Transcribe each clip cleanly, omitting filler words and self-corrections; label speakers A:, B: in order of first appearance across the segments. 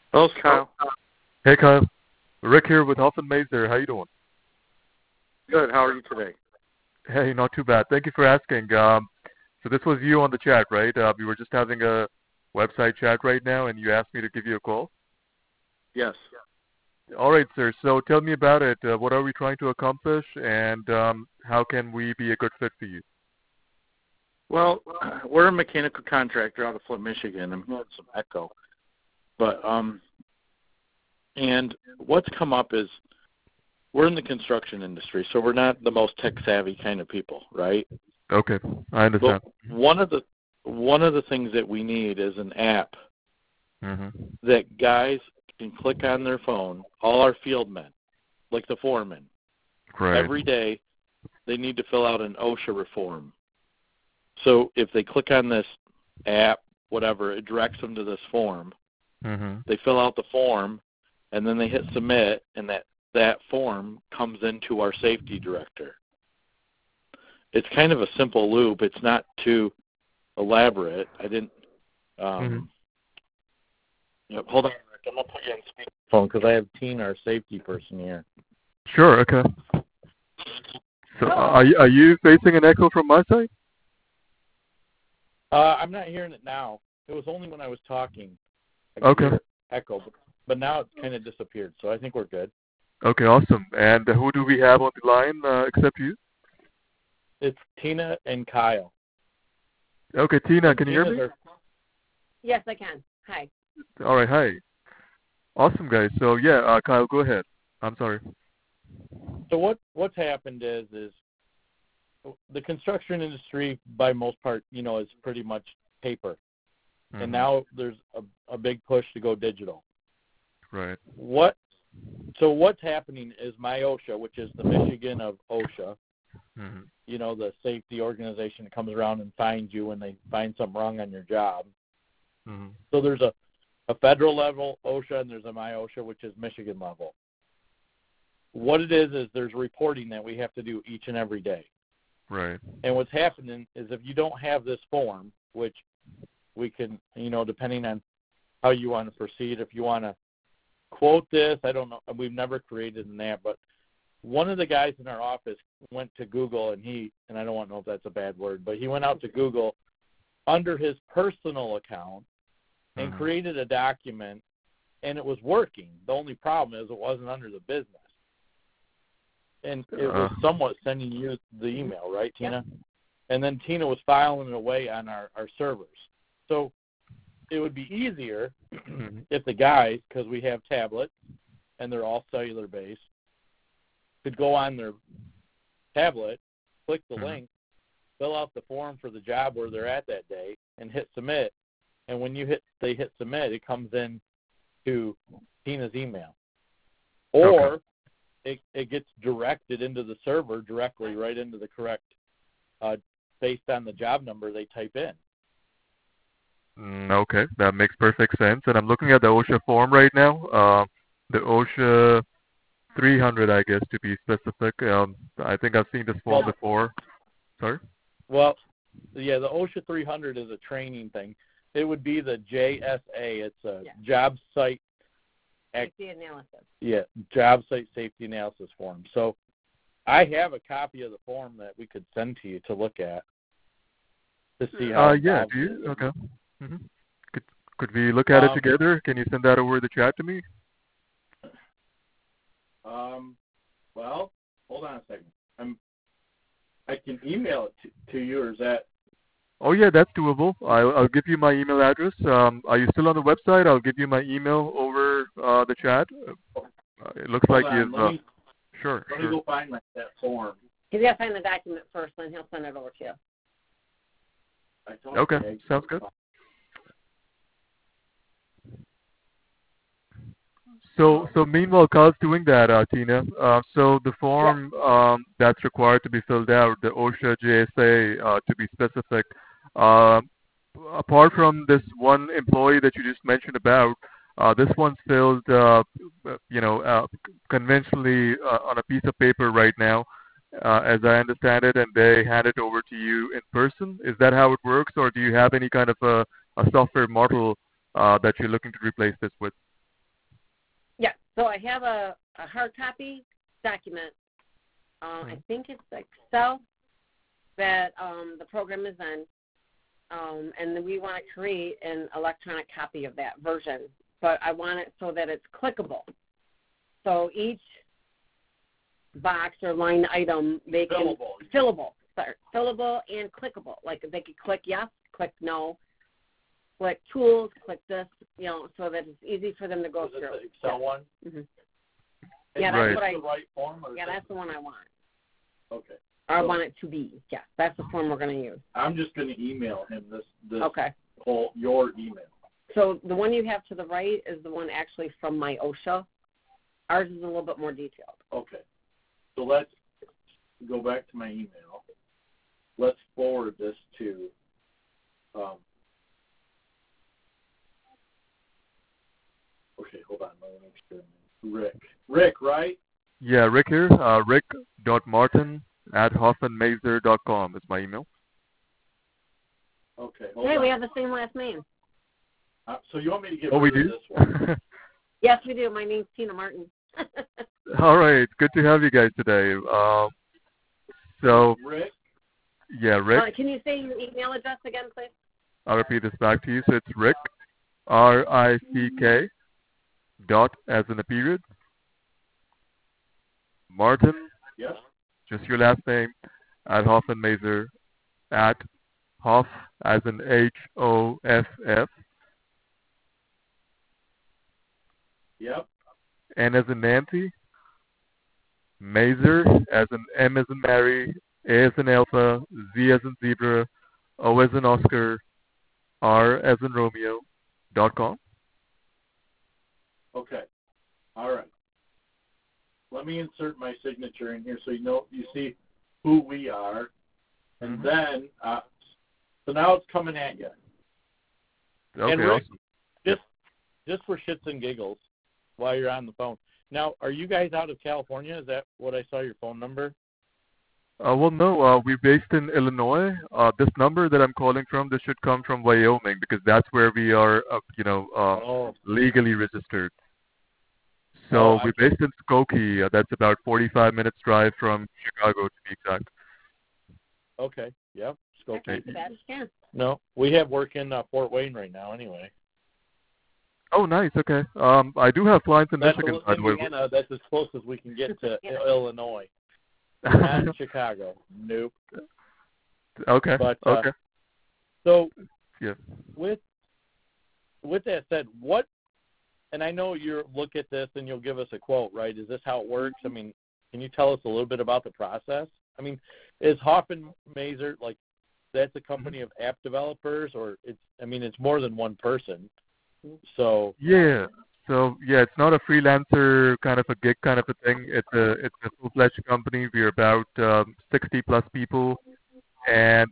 A: Hello, Kyle.
B: Hey Kyle, Rick here with Huff and Mazer. How you doing?
A: Good. How are you today?
B: Hey, not too bad. Thank you for asking. So this was you on the chat, right? We were just having a website chat right now, and you asked me to give you a call.
A: Yes.
B: All right, sir. So tell me about it. What are we trying to accomplish, and how can we be a good fit for you?
A: Well, we're a mechanical contractor out of Flint, Michigan. I'm hearing some echo, but and what's come up is we're in the construction industry, so we're not the most tech savvy kind of people, right?
B: Okay, I understand.
A: But one of the things that we need is an app that guys can click on their phone. All our field men, like the foremen,
B: Right.
A: every day they need to fill out an OSHA reform. So if they click on this app, whatever, it directs them to this form. They fill out the form, and then they hit submit, and that form comes into our safety director. It's kind of a simple loop. It's not too elaborate. I didn't. Hold on, Rick. I'm gonna put you on speakerphone because I have Tina, our safety person, here.
B: Sure. Okay. So are you facing an echo from my side?
A: I'm not hearing it now. It was only when I was talking.
B: Okay.
A: Echo, but now it's kind of disappeared. So I think we're good.
B: Okay, awesome. And who do we have on the line except you?
A: It's Tina and Kyle.
B: Okay, Tina, can you hear me?
C: Yes, I can. Hi.
B: All right, hi. Awesome, guys. So yeah, Kyle, go ahead. I'm sorry.
A: So what's happened is the construction industry, by most part, is pretty much paper, and now there's a big push to go digital.
B: Right.
A: So what's happening is MyOSHA, which is the Michigan of OSHA, the safety organization that comes around and finds you when they find something wrong on your job. So there's a federal level OSHA and there's a MyOSHA, which is Michigan level. What it is there's reporting that we have to do each and every day.
B: Right.
A: And what's happening is if you don't have this form, which we can, depending on how you want to proceed, if you want to quote this, I don't know, we've never created an app, but one of the guys in our office went to Google and I don't want to know if that's a bad word, but he went out to Google under his personal account and created a document, and it was working. The only problem is it wasn't under the business. And it was somewhat sending you the email, right, Tina? And then Tina was filing it away on our servers. So it would be easier if the guys, because we have tablets and they're all cellular-based, could go on their tablet, click the link, fill out the form for the job where they're at that day, and hit submit. And when they hit submit, it comes in to Tina's email. Or it gets directed into the server directly right into the correct, based on the job number they type in.
B: Okay, that makes perfect sense. And I'm looking at the OSHA form right now. The OSHA 300, I guess, to be specific. I think I've seen this form before. Sorry?
A: Well, yeah, the OSHA 300 is a training thing. It would be the JSA. It's a job site
C: safety analysis.
A: Yeah, job site safety analysis form. So I have a copy of the form that we could send to you to look at to see how.
B: Yeah, do you? Okay. Could we look at it together? Can you send that over the chat to me?
A: Well, hold on a second. I can email it to you, or is that?
B: Oh yeah, that's doable. I'll give you my email address. Are you still on the website? I'll give you my email over the chat. It looks like you've. Sure.
A: Let me go find that form.
C: He's got to find the document first, then he'll send it over to you.
B: Okay, sounds good. So meanwhile, Carl's doing that, Tina. So the form that's required to be filled out, the OSHA JSA, to be specific, apart from this one employee that you just mentioned about, this one's filled, conventionally on a piece of paper right now, as I understand it, and they hand it over to you in person. Is that how it works, or do you have any kind of a software model that you're looking to replace this with?
C: So I have a hard copy document. I think it's Excel that the program is in, and then we want to create an electronic copy of that version. But I want it so that it's clickable. So each box or line item, they can fillable and clickable. Like they could click yes, click no, click tools, click this, so that it's easy for them to go through.
A: The Excel one?
C: Mm-hmm.
A: Yeah,
C: that's
A: what the right form?
C: Yeah, that's the one I want.
A: Okay.
C: Or I want it to be. Yeah, that's the form we're going to use.
A: I'm just going to email him this
C: okay.
A: Your email.
C: So the one you have to the right is the one actually from my OSHA. Ours is a little bit more detailed.
A: Okay. So let's go back to my email. Let's forward this to okay, hold on. Let me make sure. Rick, right?
B: Yeah, Rick here. Rick.martin@hoffmanmazer.com is my email.
A: Okay,
C: hold on. We have the same last name.
A: So you want me to get rid of this one?
C: Yes, we do. My name's Tina Martin.
B: All right. Good to have you guys today. So,
A: Rick?
B: Yeah, Rick.
C: Can you say your email address again, please?
B: I'll repeat this back to you. So it's Rick, R-I-C-K, dot, as in a period, Martin,
A: yes,
B: just your last name, at Hoffman Mazer, at Hoff, as in H-O-F-F.
A: Yep.
B: N as in Nancy, Mazer, as in M as in Mary, A as in Alpha, Z as in Zebra, O as in Oscar, R as in Romeo, .com.
A: Okay. All right. Let me insert my signature in here so you see who we are. And then, so now it's coming at you.
B: Okay,
A: and Rick,
B: awesome.
A: Just for shits and giggles, while you're on the phone. Now, are you guys out of California? Is that what I saw your phone number?
B: Well, no, we're based in Illinois. This number that I'm calling from, this should come from Wyoming because that's where we are, legally registered. So we're based in Skokie. That's about 45 minutes drive from Chicago, to be exact.
A: Okay. Yep. Skokie.
C: Yeah.
A: No, we have work in Fort Wayne right now, anyway.
B: Oh, nice. Okay. I do have clients in Michigan, by the way.
A: Indiana, that's as close as we can get to Illinois. Not in Chicago. Nope.
B: Okay.
A: But,
B: okay.
A: So,
B: yeah.
A: With that said, and I know you'll look at this and you'll give us a quote, right? Is this how it works? I mean, can you tell us a little bit about the process? I mean, is Hoffman Mazer, that's a company of app developers, or it's more than one person? So
B: yeah, it's not a freelancer kind of a gig kind of a thing. It's a full-fledged company. We're about 60 plus people, and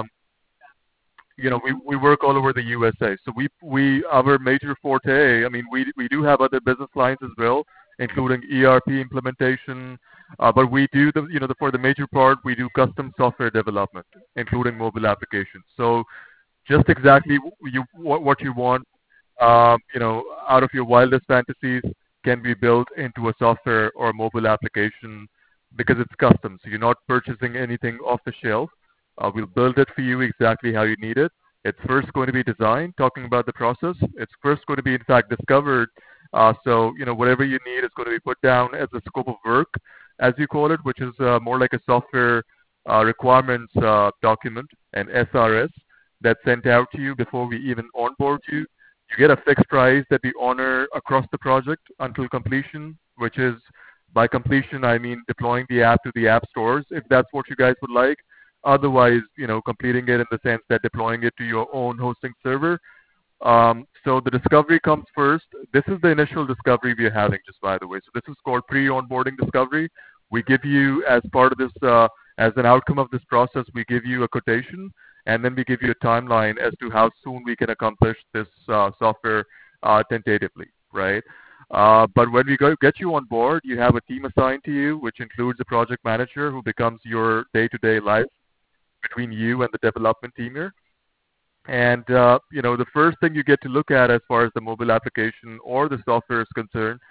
B: we work all over the USA. So our major forte. I mean, we do have other business lines as well, including ERP implementation. But we do for the major part, we do custom software development, including mobile applications. So just exactly what you want. Out of your wildest fantasies can be built into a software or a mobile application because it's custom. So you're not purchasing anything off the shelf. We'll build it for you exactly how you need it. It's first going to be designed, talking about the process. It's first going to be, in fact, discovered. So whatever you need is going to be put down as a scope of work, as you call it, which is more like a software requirements document, an SRS, that's sent out to you before we even onboard you. You get a fixed price that we honor across the project until completion, which is, by completion, I mean deploying the app to the app stores, if that's what you guys would like. Otherwise, completing it in the sense that deploying it to your own hosting server. So the discovery comes first. This is the initial discovery we're having, just by the way. So this is called pre-onboarding discovery. We give you, as part of this, as an outcome of this process, we give you a quotation, and then we give you a timeline as to how soon we can accomplish this software tentatively, right? But when we get you on board, you have a team assigned to you, which includes a project manager who becomes your day-to-day life between you and the development team here. And, the first thing you get to look at as far as the mobile application or the software is concerned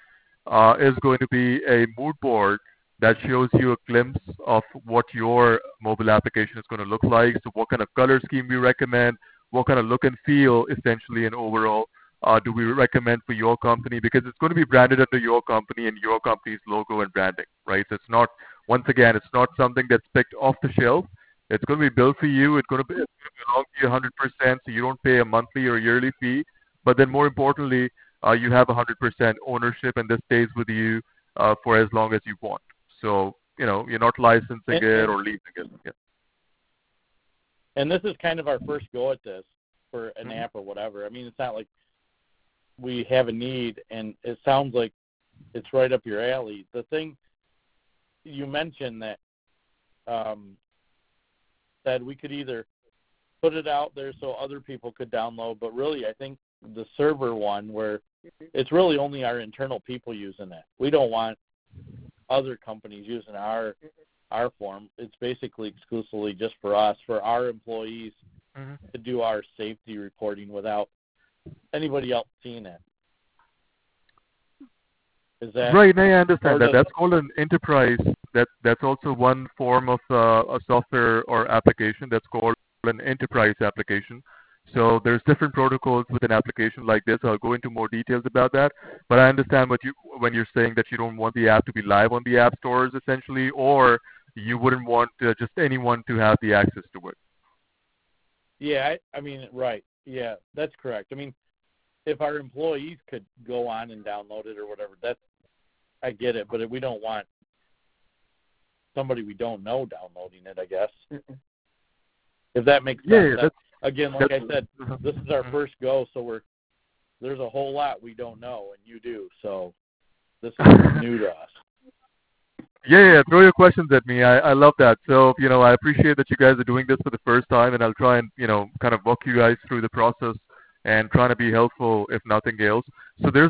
B: is going to be a mood board that shows you a glimpse of what your mobile application is going to look like. So what kind of color scheme we recommend, what kind of look and feel essentially and overall do we recommend for your company, because it's going to be branded under your company and your company's logo and branding, right? So it's not, once again, it's not something that's picked off the shelf. It's going to be built for you. It's going to belong to you 100%, so you don't pay a monthly or yearly fee. But then more importantly, you have 100% ownership, and this stays with you for as long as you want. So, you're not licensing it or leasing it. Yeah.
A: And this is kind of our first go at this for an app or whatever. I mean, it's not like we have a need, and it sounds like it's right up your alley. The thing you mentioned that that we could either put it out there so other people could download, but really I think the server one where it's really only our internal people using it. We don't want other companies using our form. It's basically exclusively just for us, for our employees to do our safety reporting without anybody else seeing it. Is that
B: right? I understand that. That's called an enterprise. That's also one form of a software or application that's called an enterprise application. So there's different protocols with an application like this. I'll go into more details about that. But I understand when you're saying that you don't want the app to be live on the app stores, essentially, or you wouldn't want just anyone to have the access to it.
A: Yeah, I mean, right. Yeah, that's correct. I mean, if our employees could go on and download it or whatever, I get it. But we don't want somebody we don't know downloading it, I guess. If that makes sense.
B: Yeah,
A: again, like I said, this is our first go, so there's a whole lot we don't know, and you do. So this is new to us.
B: Yeah, throw your questions at me. I love that. So, I appreciate that you guys are doing this for the first time, and I'll try and, kind of walk you guys through the process and trying to be helpful, if nothing else. So there's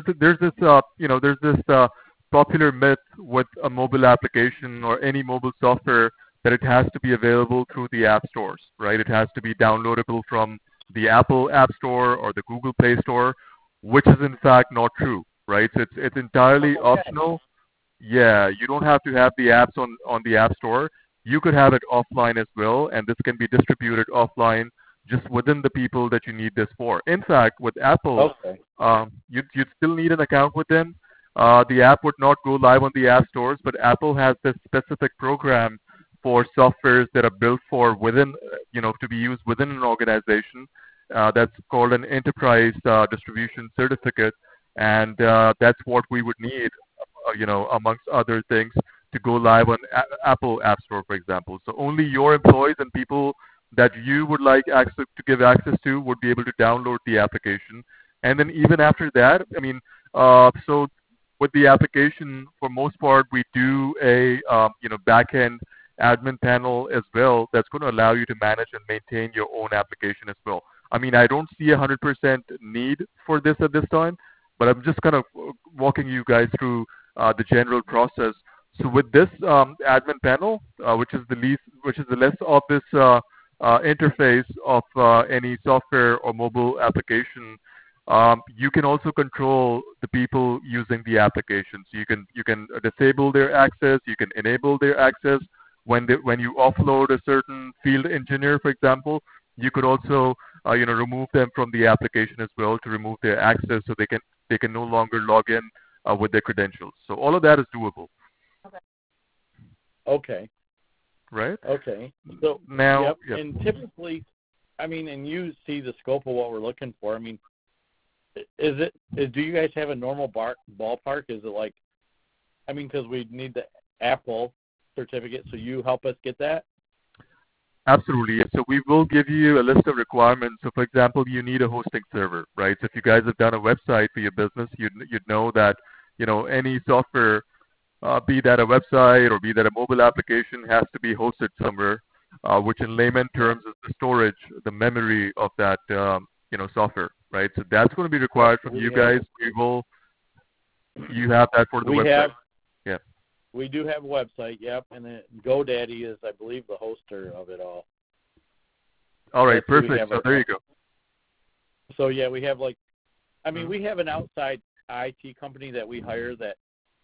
B: this popular myth with a mobile application or any mobile software that it has to be available through the app stores, right? It has to be downloadable from the Apple App Store or the Google Play Store, which is in fact not true, right? So it's entirely optional. Yeah, you don't have to have the apps on the App Store. You could have it offline as well, and this can be distributed offline just within the people that you need this for. In fact, with Apple, you'd still need an account with them. The app would not go live on the app stores, but Apple has this specific program for softwares that are built for within, to be used within an organization. That's called an enterprise distribution certificate, and that's what we would need, amongst other things, to go live on Apple App Store, for example. So only your employees and people that you would like access to give access to would be able to download the application. And then even after that, I mean, so with the application, for most part, we do a back-end admin panel as well that's going to allow you to manage and maintain your own application as well. I mean, I don't see 100% need for this at this time, but I'm just kind of walking you guys through the general process. So with this admin panel, which is the less obvious interface of any software or mobile application, you can also control the people using the application. So you can disable their access, you can enable their access. When you offload a certain field engineer, for example, you could also remove them from the application as well to remove their access, so they can no longer log in with their credentials. So all of that is doable.
A: Okay.
B: Right?
A: Okay. So
B: now,
A: yep. And typically, I mean, and you see the scope of what we're looking for. I mean, do you guys have a normal ballpark? Is it like, I mean, because we need the Apple certificate, so you help us get that?
B: Absolutely. So we will give you a list of requirements. So, for example, you need a hosting server, right? So if you guys have done a website for your business, you'd know that, any software, be that a website or be that a mobile application, has to be hosted somewhere, which in layman terms is the storage, the memory of that, software, right? So that's going to be required from you guys. You have that for the website. Yeah.
A: We do have a website, yep, and then GoDaddy is, I believe, the hoster of it all.
B: All right, perfect. So there you go.
A: So, yeah, we have, we have an outside IT company that we hire that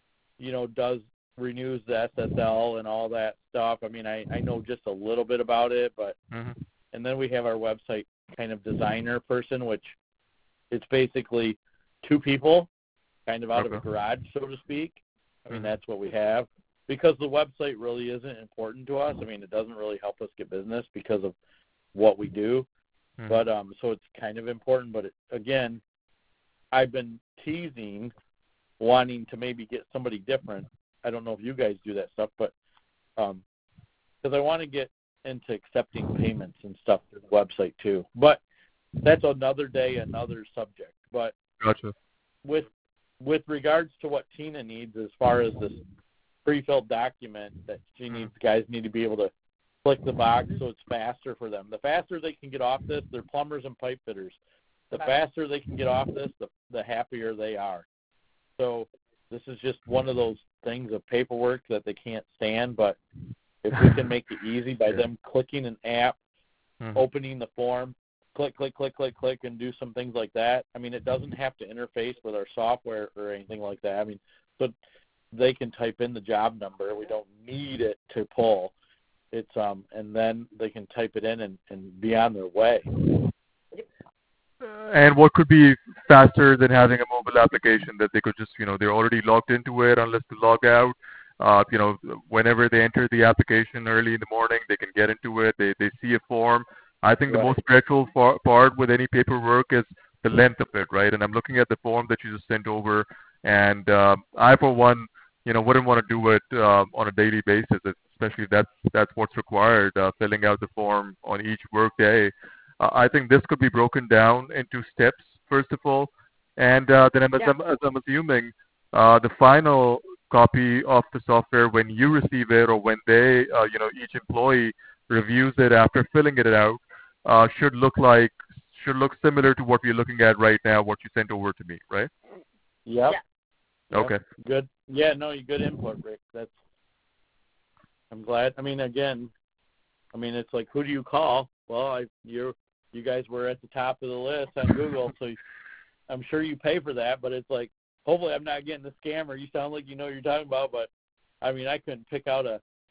A: renews the SSL and all that stuff. I mean, I know just a little bit about it, but and then we have our website kind of designer person, which it's basically two people kind of out of a garage, so to speak. I mean, that's what we have, because the website really isn't important to us. I mean, it doesn't really help us get business because of what we do. But so it's kind of important. But again, I've been teasing wanting to maybe get somebody different. I don't know if you guys do that stuff, but because I want to get into accepting payments and stuff through the website too. But that's another day, another subject. But
B: gotcha.
A: With regards to what Tina needs as far as this pre-filled document that she needs, guys need to be able to click the box so it's faster for them. The faster they can get off this, they're plumbers and pipe fitters. The faster they can get off this, the happier they are. So this is just one of those things of paperwork that they can't stand, but if we can make it easy by them clicking an app, opening the form, click, and do some things like that. I mean, it doesn't have to interface with our software or anything like that. I mean, but they can type in the job number. We don't need it to pull. It's and then they can type it in and be on their way.
B: And what could be faster than having a mobile application that they could just, they're already logged into it unless they log out. Whenever they enter the application early in the morning, they can get into it. They see a form. I think the most dreadful part with any paperwork is the length of it, right? And I'm looking at the form that you just sent over, and I, for one, wouldn't want to do it on a daily basis, especially if that's what's required, filling out the form on each work day. I think this could be broken down into steps, first of all, and then as I'm assuming, the final copy of the software, when you receive it or when they, each employee reviews it after filling it out, should look similar to what we're looking at right now, what you sent over to me, right?
A: Yep.
B: Yeah. Okay.
A: Good. Yeah, no, you good input, Rick. I'm glad. I mean, again, it's like, who do you call? Well, you guys were at the top of the list on Google, so I'm sure you pay for that, but it's like, hopefully I'm not getting the scammer. You sound like you know what you're talking about, but, I mean, I couldn't pick out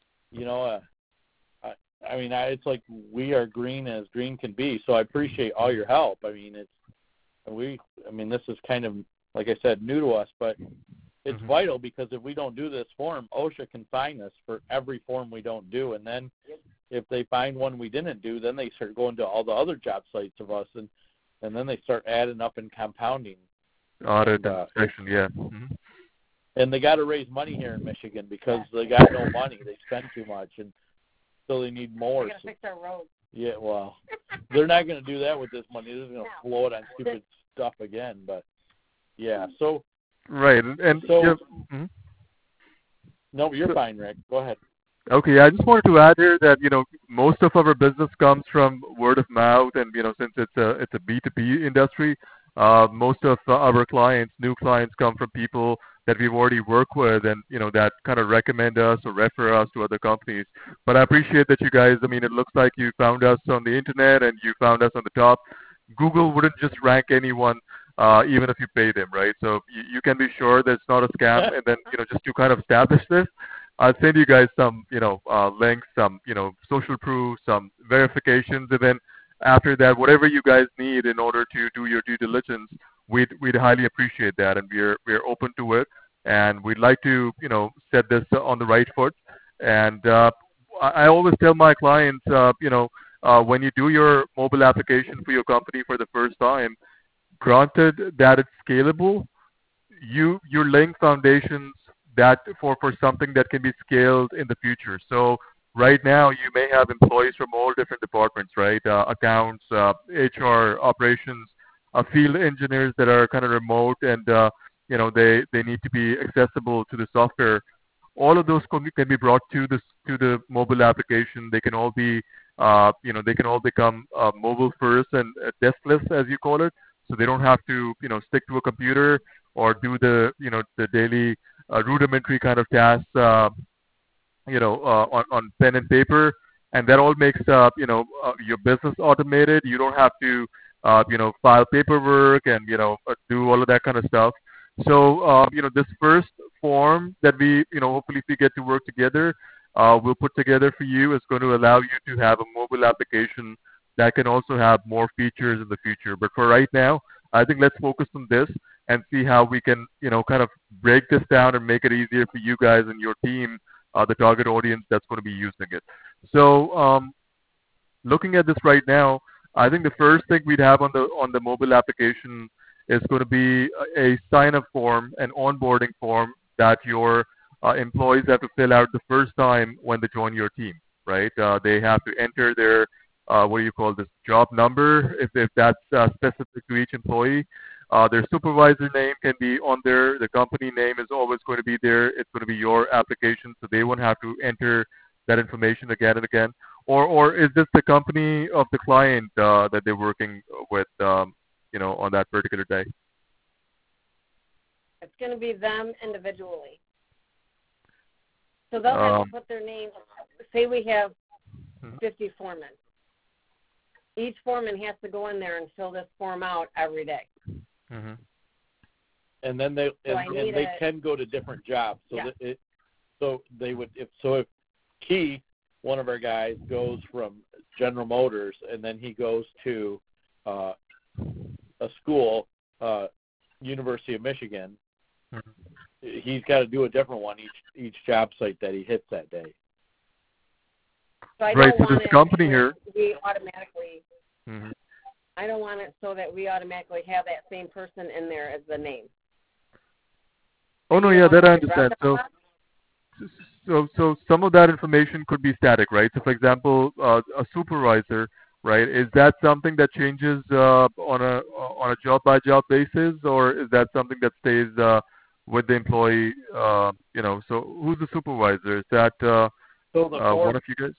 A: it's like we are green as green can be, so I appreciate all your help. I mean, this is kind of, like I said, new to us, but it's vital, because if we don't do this form, OSHA can fine us for every form we don't do, and then if they find one we didn't do, then they start going to all the other job sites of us, and then they start adding up and compounding.
B: Audit inspection, yeah.
A: And they got to raise money here in Michigan because they got no money. They spend too much, and so they need more.
C: They got to fix our roads.
A: Yeah, well, they're not going to do that with this money. They're going to blow it on stupid stuff again. But yeah, so
B: right, and
A: so no, you're fine, Rick. Go ahead.
B: Okay, I just wanted to add here that most of our business comes from word of mouth, and since it's a B2B industry, most of our clients, new clients, come from people that we've already worked with, and that kind of recommend us or refer us to other companies. But I appreciate that you guys. I mean, it looks like you found us on the internet and you found us on the top. Google wouldn't just rank anyone, even if you pay them, right? So you can be sure that it's not a scam. And then just to kind of establish this, I'll send you guys some, links, some, social proof, some verifications, and then after that, whatever you guys need in order to do your due diligence, we'd highly appreciate that, and we're open to it, and we'd like to, set this on the right foot. And I always tell my clients, when you do your mobile application for your company for the first time, granted that it's scalable, you're laying foundations that for something that can be scaled in the future. So right now you may have employees from all different departments, right? Accounts, HR, operations, field engineers that are kind of remote, and they need to be accessible to the software. All of those can be brought to the mobile application. They can all be they can all become mobile first and deskless, as you call it. So they don't have to stick to a computer or do the the daily rudimentary kind of tasks on pen and paper, and that all makes your business automated. You don't have to file paperwork and do all of that kind of stuff. So, this first form that we, hopefully if we get to work together, we'll put together for you is going to allow you to have a mobile application that can also have more features in the future. But for right now, I think let's focus on this and see how we can, kind of break this down and make it easier for you guys and your team, the target audience that's going to be using it. So, looking at this right now, I think the first thing we'd have on the mobile application is going to be a sign-up form, an onboarding form that your employees have to fill out the first time when they join your team, right? They have to enter their job number if that's specific to each employee. Their supervisor name can be on there. The company name is always going to be there. It's going to be your application, so they won't have to enter that information again and again. Or is this the company of the client that they're working with, on that particular day?
C: It's going to be them individually. So they'll have to put their name. Say we have 50 foremen. Each foreman has to go in there and fill this form out every day.
B: Mm-hmm.
A: And then they can go to different jobs. So if Keith, one of our guys, goes from General Motors and then he goes to a school, University of Michigan, he's got to do a different one each job site that he hits that day.
C: So I
B: right.
C: don't
B: So
C: want
B: this company here,
C: we automatically. I don't want it so that we automatically have that same person in there as the name.
B: Oh no, yeah, that I understand. So some of that information could be static, right? So for example, a supervisor, right? Is that something that changes on a job by job basis, or is that something that stays with the employee? So who's the supervisor? Is that one of you guys?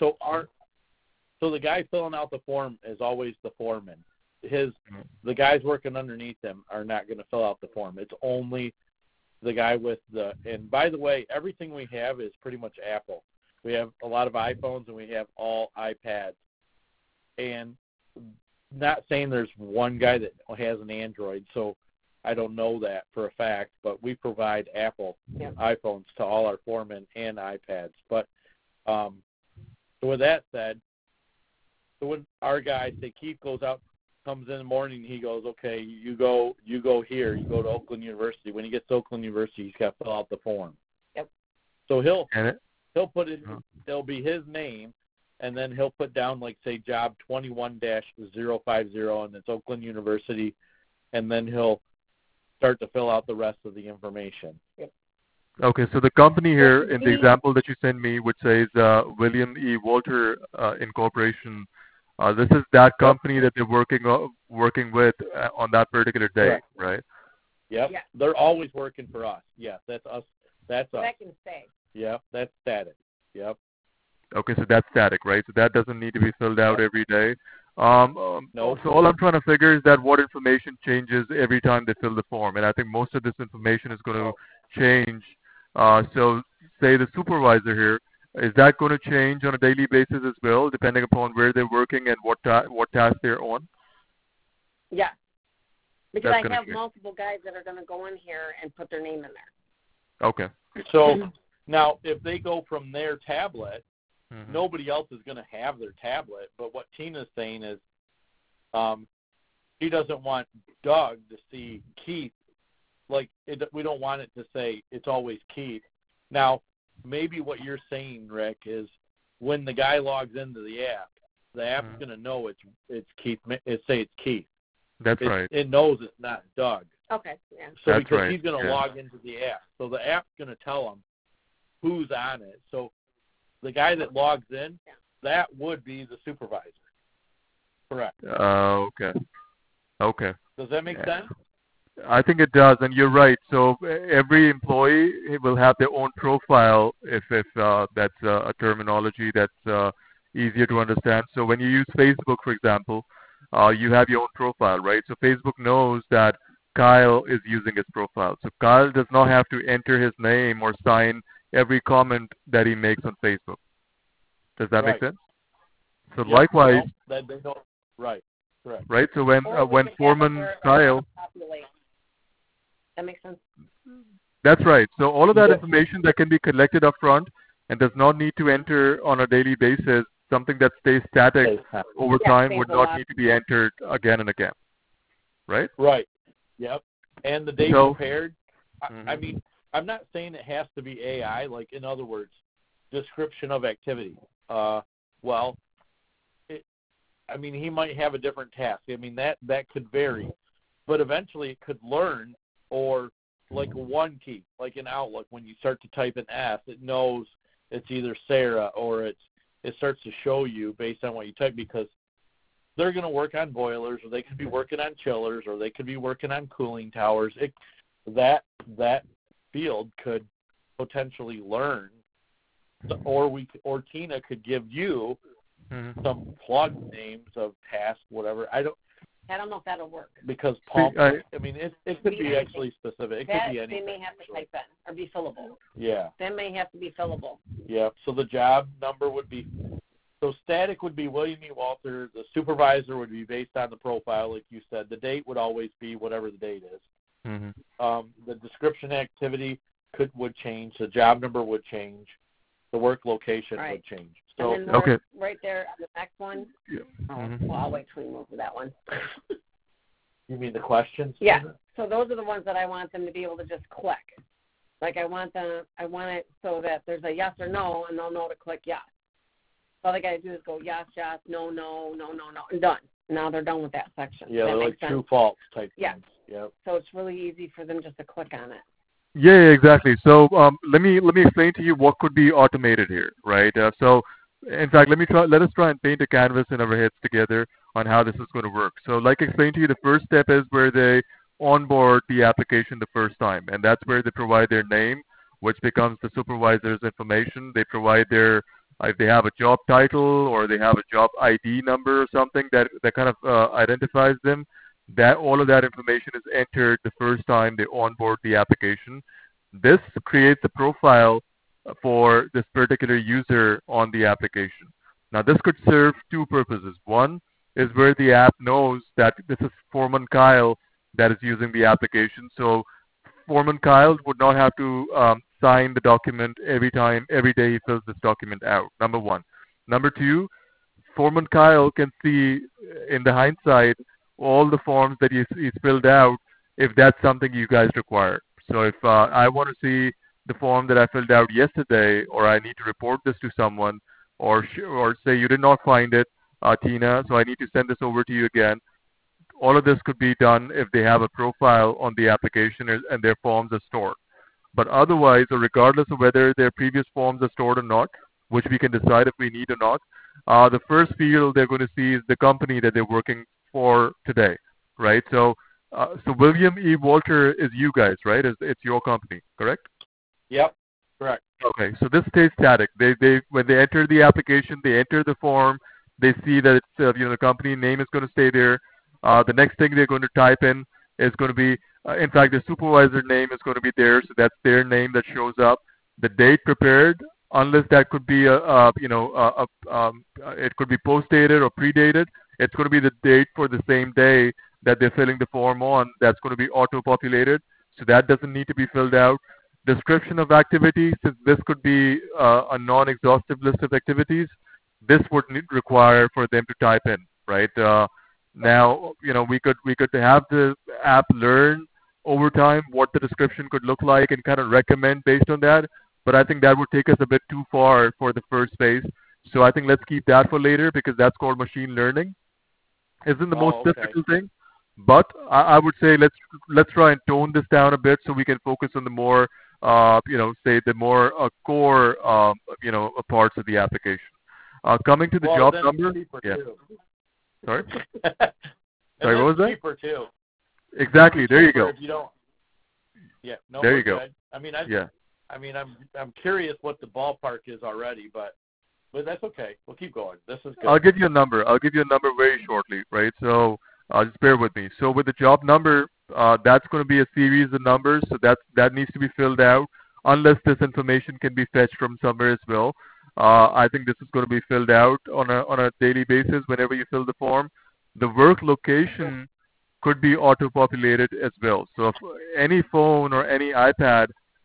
A: So the guy filling out the form is always the foreman. The guys working underneath him are not going to fill out the form. It's only the guy and by the way, everything we have is pretty much Apple. We have a lot of iPhones and we have all iPads. And not saying there's one guy that has an Android, so I don't know that for a fact, but we provide Apple iPhones to all our foremen and iPads. But so with that said, so when our guy, say Keith comes in the morning, he goes, okay, you go here, you go to Oakland University. When he gets to Oakland University, he's got to fill out the form.
C: Yep.
A: So he'll put it, it'll be his name, and then he'll put down, like, say, job 21-050, and it's Oakland University, and then he'll start to fill out the rest of the information.
C: Yep.
B: Okay, so the company here in the example that you sent me, which says William E. Walter Incorporation, this is that company that they're working with on that particular day, right?
A: Yep. Yeah. They're always working for us. Yes, that's us. That's us.
C: That can stay.
A: Yep, that's static. Yep.
B: Okay, so that's static, right? So that doesn't need to be filled out every day.
A: No.
B: So all I'm trying to figure is that what information changes every time they fill the form, and I think most of this information is going to change. So say the supervisor here, is that going to change on a daily basis as well, depending upon where they're working and what task they're on?
C: Yeah, because
B: That's
C: I have multiple guys that are going to go in here and put their name in there.
B: Okay.
A: So now if they go from their tablet, nobody else is going to have their tablet. But what Tina's saying is she doesn't want Doug to see Keith. We don't want it to say it's always Keith. Now, maybe what you're saying, Rick, is when the guy logs into the app's going to know it's Keith. It's Keith.
B: That's right.
A: It knows it's not Doug.
C: Okay, yeah.
A: So
B: that's
A: because
B: right.
A: he's going to log into the app, so the app's going to tell him who's on it. So the guy that logs in, that would be the supervisor. Correct.
B: Okay.
A: Does that make sense?
B: I think it does, and you're right. So every employee will have their own profile, if that's a terminology that's easier to understand. So when you use Facebook, for example, you have your own profile, right? So Facebook knows that Kyle is using his profile. So Kyle does not have to enter his name or sign every comment that he makes on Facebook. Does that make sense? So likewise,
A: they don't. Right. Correct.
B: Right. So when foreman Kyle.
C: That makes sense.
B: That's right. So all of that
A: Yeah.
B: information that can be collected up front and does not need to enter on a daily basis, something that stays static over
C: Yeah,
B: time
C: stays
B: would
C: a
B: not
C: lot.
B: need to be entered again and again, right?
A: Right. Yep. And the date
B: So-
A: prepared. I mean, I'm not saying it has to be AI. Like, in other words, description of activity. Well, I mean, he might have a different task. I mean, that could vary, but eventually it could learn, or like a one key, like in Outlook, when you start to type an S, it knows it's either Sarah, or it starts to show you based on what you type, because they're going to work on boilers, or they could be working on chillers, or they could be working on cooling towers. That field could potentially learn, or Tina could give you some plug names of tasks, whatever. I don't know
C: if that'll work.
A: Because
B: See,
A: I mean, it could be actually specific. It
C: That
A: could be anything.
C: they may have to
A: actually.
C: type in or be fillable.
A: Yeah.
C: That may have to be fillable.
A: Yeah. So the job number would be, so static would be William E. Walter. The supervisor would be based on the profile, like you said. The date would always be whatever the date is. The description activity would change. The job number would change. The work location would change. So
C: and then right there on the next one.
B: Yeah.
C: Well, I'll wait till we move to that one.
A: You mean the questions?
C: Yeah. So those are the ones that I want them to be able to just click. Like I want it so that there's a yes or no, and they'll know to click yes. All they got to do is go yes, yes, no, no, no, no, no, and done. Now they're done with that section.
A: Yeah,
C: that
A: they're like true false type things. Yep.
C: So it's really easy for them just to click on it.
B: Yeah, exactly. So let me explain to you what could be automated here, right? So in fact, let us try and paint a canvas in our heads together on how this is going to work. So like I explained to you, the first step is where they onboard the application the first time, and that's where they provide their name, which becomes the supervisor's information. They provide their, if they have a job title or they have a job ID number or something that kind of identifies them, that all of that information is entered the first time they onboard the application. This creates a profile for this particular user on the application. Now, this could serve two purposes. One is where the app knows that this is Foreman Kyle that is using the application. So Foreman Kyle would not have to sign the document every day he fills this document out, number one. Number two, Foreman Kyle can see in the hindsight all the forms that he's filled out if that's something you guys require. So if I want to see the form that I filled out yesterday, or I need to report this to someone, or say you did not find it, Tina, so I need to send this over to you again. All of this could be done if they have a profile on the application and their forms are stored. But otherwise, or regardless of whether their previous forms are stored or not, which we can decide if we need or not, the first field they're going to see is the company that they're working for today, right? So William E. Walter is you guys, right? It's your company, correct?
A: Yep, correct.
B: Okay, so this stays static. They when they enter the application, they enter the form. They see that it's the company name is going to stay there. The next thing they're going to type in is going to be, in fact, the supervisor name is going to be there, so that's their name that shows up. The date prepared, unless that could be it could be post-dated or pre-dated. It's going to be the date for the same day that they're filling the form on. That's going to be auto-populated, so that doesn't need to be filled out. Description of activity, since this could be a non-exhaustive list of activities, this would require for them to type in, right? Now, we could have the app learn over time what the description could look like and kind of recommend based on that. But I think that would take us a bit too far for the first phase. So I think let's keep that for later, because that's called machine learning. Isn't the most difficult thing. But I would say let's try and tone this down a bit so we can focus on the more, say the more core, parts of the application. Coming to the job number. Yeah. Sorry? Sorry, what was that?
A: Cheaper too.
B: Exactly. There you go.
A: If you don't. Yeah. No.
B: There you go.
A: Good. I mean, I'm curious what the ballpark is already, but that's okay. We'll keep going. This is good.
B: I'll give you a number. Very shortly, right? So just bear with me. So with the job number, that's going to be a series of numbers. So that needs to be filled out, unless this information can be fetched from somewhere as well. I think this is going to be filled out on a daily basis whenever you fill the form. The work location could be auto-populated as well. So if any phone or any iPad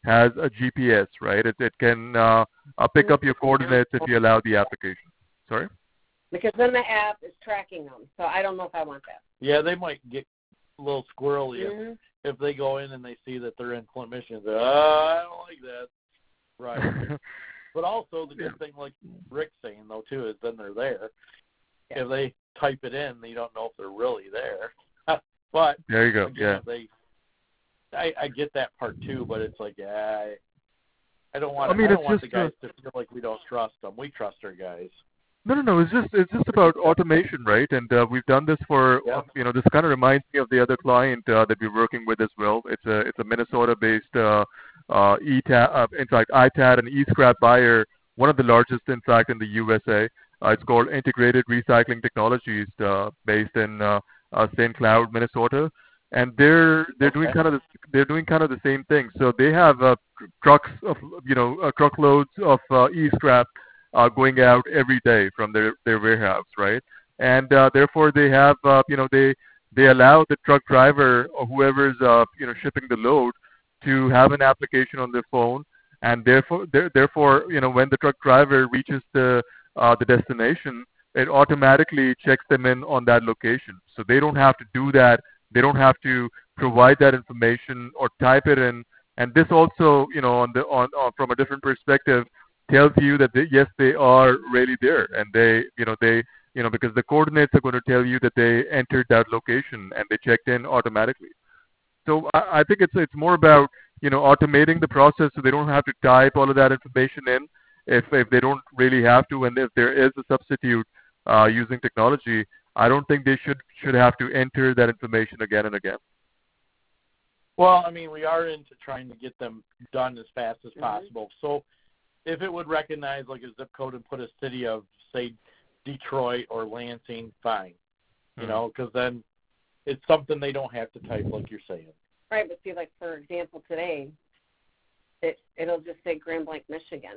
B: has a GPS, right? It can pick up your coordinates if you allow the application. Sorry?
C: Because then the app is tracking them, so I don't know if I want that.
A: Yeah, they might get a little squirrely if they go in and they see that they're in Flint, Michigan. They, I don't like that. Right. But also the good thing, like Rick's saying, though, too, is then they're there. Yeah. If they type it in, you don't know if they're really there. But
B: there you go.
A: Again, I get that part, too, but it's like, I don't want, I don't want the guys to feel like we don't trust them. We trust our guys.
B: No. It's just about automation, right? And we've done this for this kind of reminds me of the other client that we're working with as well. It's a Minnesota-based in fact, ITAD and e-scrap buyer, one of the largest, in fact, in the USA. It's called Integrated Recycling Technologies, based in St. Cloud, Minnesota, and they're doing kind of the same thing. So they have trucks of truckloads of e-scrap going out every day from their warehouse, right? And therefore they have they allow the truck driver or whoever's shipping the load to have an application on their phone, and therefore when the truck driver reaches the destination, it automatically checks them in on that location. So they don't have to do that. They don't have to provide that information or type it in. And this also, on from a different perspective, tells you that they are really there, and because the coordinates are going to tell you that they entered that location and they checked in automatically. So I think it's more about automating the process so they don't have to type all of that information in if they don't really have to, and if there is a substitute using technology, I don't think they should have to enter that information again and again.
A: Well, I mean, we are into trying to get them done as fast as possible. So if it would recognize like a zip code and put a city of, say, Detroit or Lansing, fine. Because then it's something they don't have to type like you're saying.
C: Right, but see, like, for example, today, it'll just say Grand Blanc, Michigan.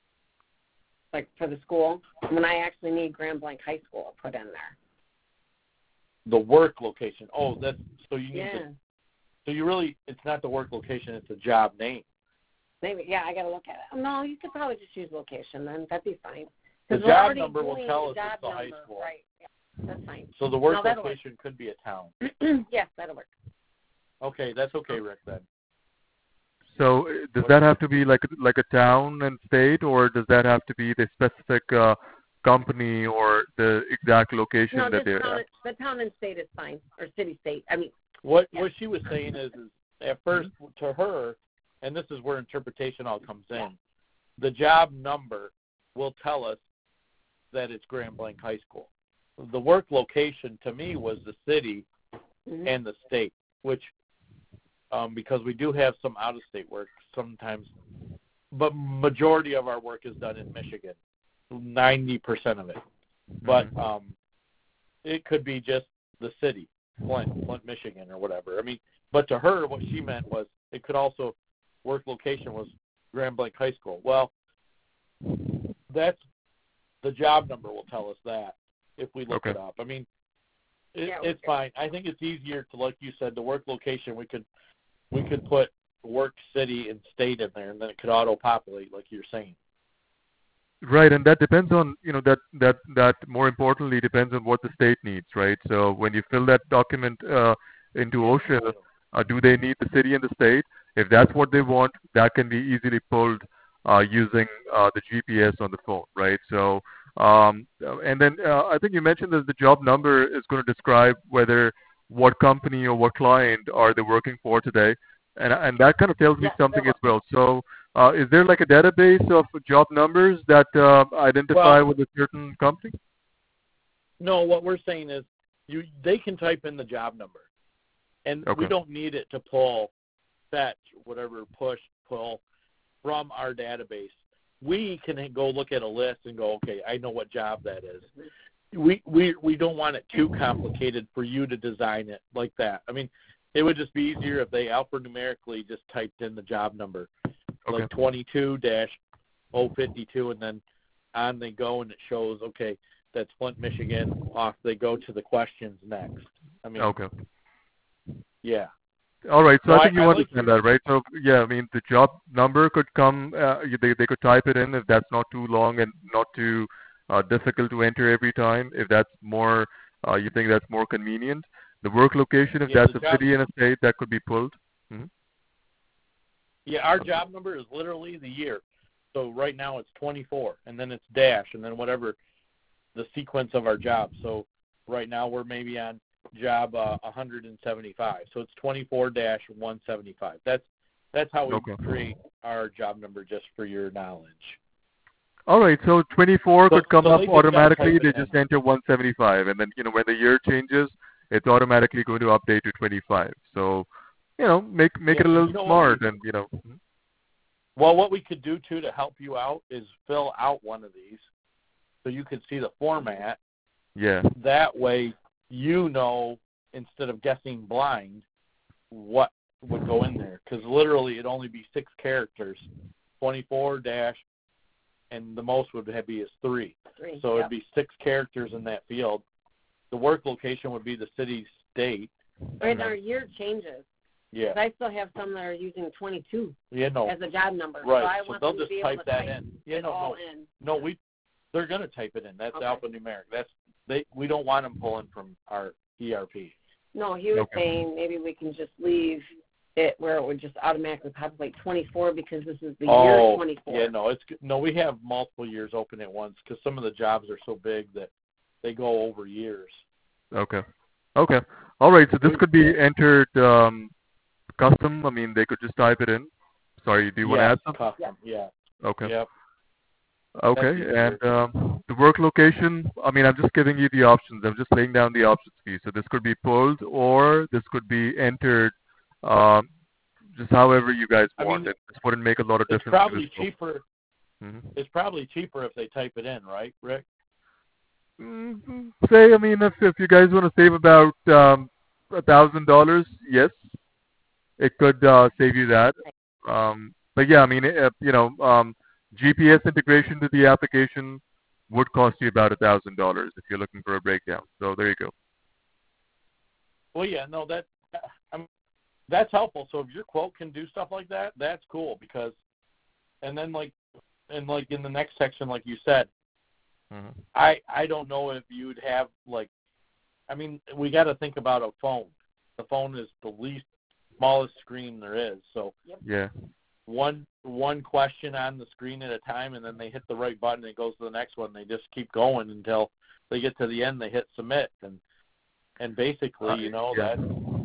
C: Like, for the school, when I actually need Grand Blanc High School put in there.
A: The work location. Oh, that's, so you need to, so you really, it's not the work location, it's the job name.
C: Maybe, yeah, I got to look at it. No, you could probably just use location then. That'd be fine.
A: The job number will tell us it's the high school.
C: Right, yeah, that's fine.
A: So the work location could be a town.
C: Yes, that'll work.
A: Okay, that's okay, Rick, then.
B: So does that have to be like a town and state, or does that have to be the specific company or the exact location that they're at?
C: The town and state is fine, or city, state. I mean,
A: what she was saying is at first to her, and this is where interpretation all comes in, the job number will tell us that it's Grand Blanc High School. The work location to me was the city and the state, which because we do have some out-of-state work sometimes, but majority of our work is done in Michigan, 90% of it. But it could be just the city, Flint, Michigan, or whatever. I mean, but to her, what she meant was it could also, work location was Grand Blanc High School. Well, that's, the job number will tell us that if we look it up. I mean, it's fine. I think it's easier to, like you said, the work location, we could put work city and state in there, and then it could auto-populate, like you're saying.
B: Right, and that depends on, that more importantly depends on what the state needs, right? So when you fill that document into OSHA, do they need the city and the state? If that's what they want, that can be easily pulled using the GPS on the phone, right? So, and then I think you mentioned that the job number is going to describe what company or what client are they working for today, and that kind of tells me something as well. So, is there like a database of job numbers that identify with a certain company?
A: No, what we're saying is they can type in the job number, and we don't need it to pull, fetch, whatever, push, pull from our database. We can go look at a list and go, okay, I know what job that is. We don't want it too complicated for you to design it like that. I mean, it would just be easier if they alphanumerically just typed in the job number, like 22-052, and then on they go, and it shows, okay, that's Flint, Michigan. Off they go to the questions next. I mean, yeah.
B: All right. So
A: No,
B: I think you
A: I like
B: understand that, right? So yeah, I mean, the job number could come. They could type it in if that's not too long and not too difficult to enter every time. If that's more, you think that's more convenient. The work location, if
A: yeah,
B: that's
A: the
B: a
A: job.
B: city and a state, that could be pulled. Hmm.
A: Yeah, our
B: Okay.
A: job number is literally the year. So right now it's 24, and then it's dash, and then whatever the sequence of our job. So right now we're maybe on job 175. So it's 24-175. That's how we
B: Okay.
A: create our job number, just for your knowledge.
B: All right. So 24
A: So
B: could come up
A: they just got to
B: automatically.
A: type
B: They
A: it in.
B: just enter 175, and then when the year changes, it's automatically going to update to 25. So make
A: Yeah,
B: it a
A: and
B: little
A: you know what
B: smart, and Mhm.
A: well, what we could do too to help you out is fill out one of these so you can see the format.
B: Yeah.
A: That way, instead of guessing blind, what would go in there. Because literally, it'd only be 6 characters, 24 dash, and the most would be is 3. So it'd be 6 characters in that field. The work location would be the city, state.
C: Right, our year changes.
A: Yeah.
C: 'Cause I still have some that are using 22
A: Yeah, no.
C: as a job number.
A: Right.
C: So I
A: So
C: want
A: they'll
C: them to
A: just
C: be able
A: type
C: to
A: that
C: type
A: in. Yeah,
C: it all in.
A: No, they're going to type it in. That's
C: Okay.
A: alphanumeric. We don't want them pulling from our ERP.
C: No, he was
B: Okay.
C: saying maybe we can just leave it where it would just automatically populate 24 because this is the
A: Oh,
C: year 24.
A: yeah, we have multiple years open at once because some of the jobs are so big that they go over years.
B: Okay. Okay. All right. So this could be entered custom. I mean, they could just type it in. Sorry, do you want to add something?
A: Custom, yeah.
B: Okay.
A: Yep.
B: Okay.
A: That's
B: And the work location, I mean, I'm just giving you the options. I'm just laying down the options for you. So this could be pulled or this could be entered, just however you guys want it. This wouldn't make a lot of
A: It's
B: difference.
A: probably cheaper.
B: Mm-hmm.
A: It's probably cheaper if they type it in, right, Rick?
B: Mm-hmm. Say, I mean, if you guys want to save about $1,000, yes, it could save you that. But yeah, I mean, GPS integration to the application would cost you about $1,000 if you're looking for a breakdown. So there you go.
A: Well, yeah, no, that's helpful. So if your quote can do stuff like that, that's cool and then in the next section, like you said,
B: Mm-hmm.
A: I don't know if you'd have we got to think about a phone. The phone is the smallest screen there is. So
B: Yeah.
A: one question on the screen at a time, and then they hit the right button, and it goes to the next one. They just keep going until they get to the end. They hit submit, and basically,
B: yeah.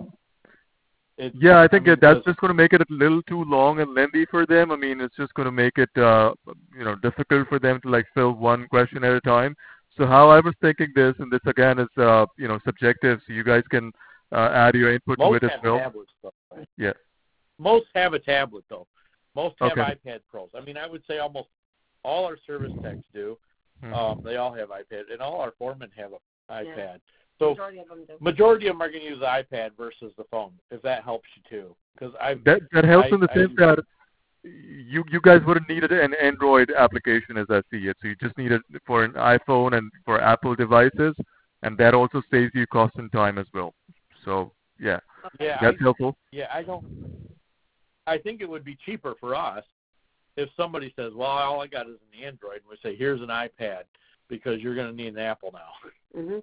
A: that.
B: Yeah, I think that's just going to make it a little too long and lengthy for them. I mean, it's just going to make it, difficult for them to fill one question at a time. So how I was thinking this, and this again is, subjective, so you guys can add your input to it as well.
A: Most have tablets, though. Right?
B: Yeah.
A: Most have a tablet, though. Most have
B: Okay.
A: iPad Pros. I mean, I would say almost all our service techs do.
B: Mm-hmm.
A: They all have iPad, and all our foremen have an iPad.
C: Yeah.
A: So
C: Majority
A: of them are going to use the iPad versus the phone, if that helps you too. Because
B: that helps in the sense that you guys wouldn't need an Android application as I see it. So you just need it for an iPhone and for Apple devices, and that also saves you cost and time as well. So yeah, that's helpful.
A: Yeah, I think it would be cheaper for us if somebody says, well, all I got is an Android, and we say, here's an iPad because you're going to need an Apple now.
C: Mm-hmm.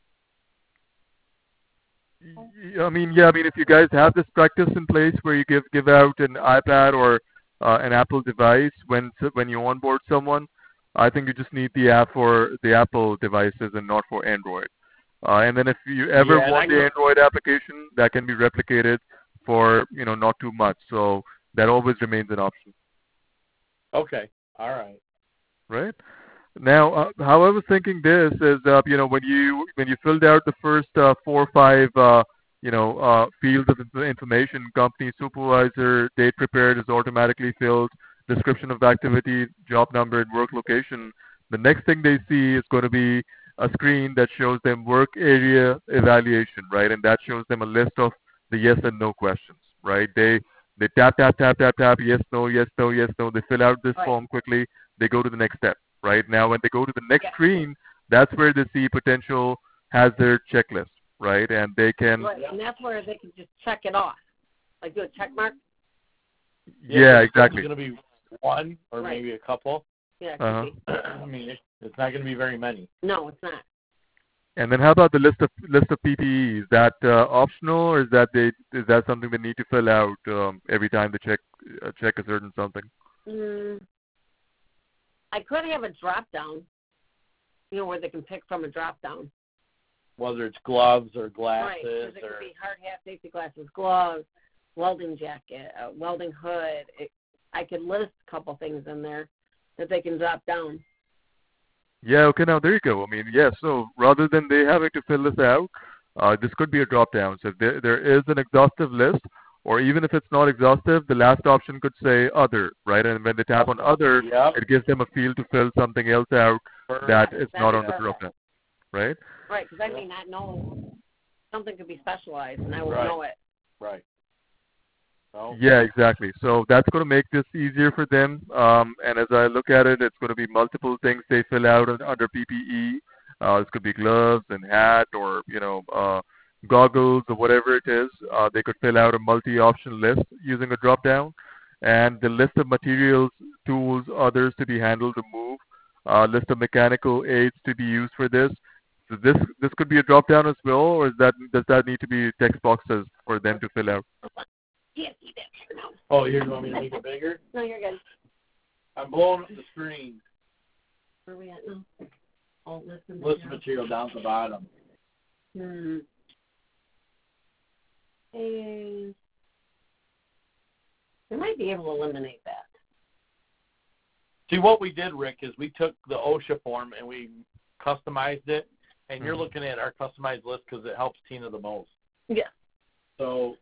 B: I mean, if you guys have this practice in place where you give out an iPad or an Apple device when you onboard someone, I think you just need the app for the Apple devices and not for Android. And then if you ever want the Android application, that can be replicated for not too much. So that always remains an option.
A: Okay. All right.
B: Right. Now, how I was thinking this is, when you filled out the first 4 or 5, fields of information, company supervisor, date prepared is automatically filled, description of activity, job number, and work location. The next thing they see is going to be a screen that shows them work area evaluation, right? And that shows them a list of the yes and no questions, right? They tap, yes, no, yes, no, yes, no. They fill out this form quickly. They go to the next step. Right now, when they go to the next screen, that's where they see potential hazard checklist, right? And they can.
C: Right, and that's where they can just check it off. Like do a check mark?
B: Yeah, exactly.
A: It's going to be one or
C: Right.
A: maybe a couple.
C: Yeah, it
B: Uh-huh.
C: could be.
A: I mean, it's not going to be very many.
C: No, it's not.
B: And then how about the list of PPE? Is that optional, or is that something they need to fill out every time they check a certain something?
C: I could have a drop down, where they can pick from a drop down.
A: Whether it's gloves or
C: Right,
A: glasses
C: because it
A: or
C: could be hard hat, safety glasses, gloves, welding jacket, welding hood. I could list a couple things in there that they can drop down.
B: Yeah, okay, now there you go. I mean, yeah, so rather than they having to fill this out, this could be a drop-down. So if there is an exhaustive list, or even if it's not exhaustive, the last option could say other, right? And when they tap on other,
A: Yep.
B: it gives them a field to fill something else out that is not on the
C: Perfect.
B: drop-down, right?
C: Right, because I may not know. Something could be specialized, and I won't
A: Right.
C: know it.
A: Right. So,
B: Yeah, exactly. So that's going to make this easier for them. And as I look at it, it's going to be multiple things they fill out under PPE. This could be gloves and hat, or goggles, or whatever it is. They could fill out a multi-option list using a drop-down, and the list of materials, tools, others to be handled, removed. List of mechanical aids to be used for this. So this could be a drop-down as well, or does that need to be text boxes for them to fill out?
C: Can't see that. No.
A: oh, here, you want me to make it bigger?
C: No, you're good.
A: I'm blowing up the screen.
C: Where are we at now? Oh, listen.
A: List material down at the bottom.
C: Hey. We might be able to eliminate that.
A: See, what we did, Rick, is we took the OSHA form and we customized it, and you're looking at our customized list because it helps Tina the most.
C: Yeah.
A: So,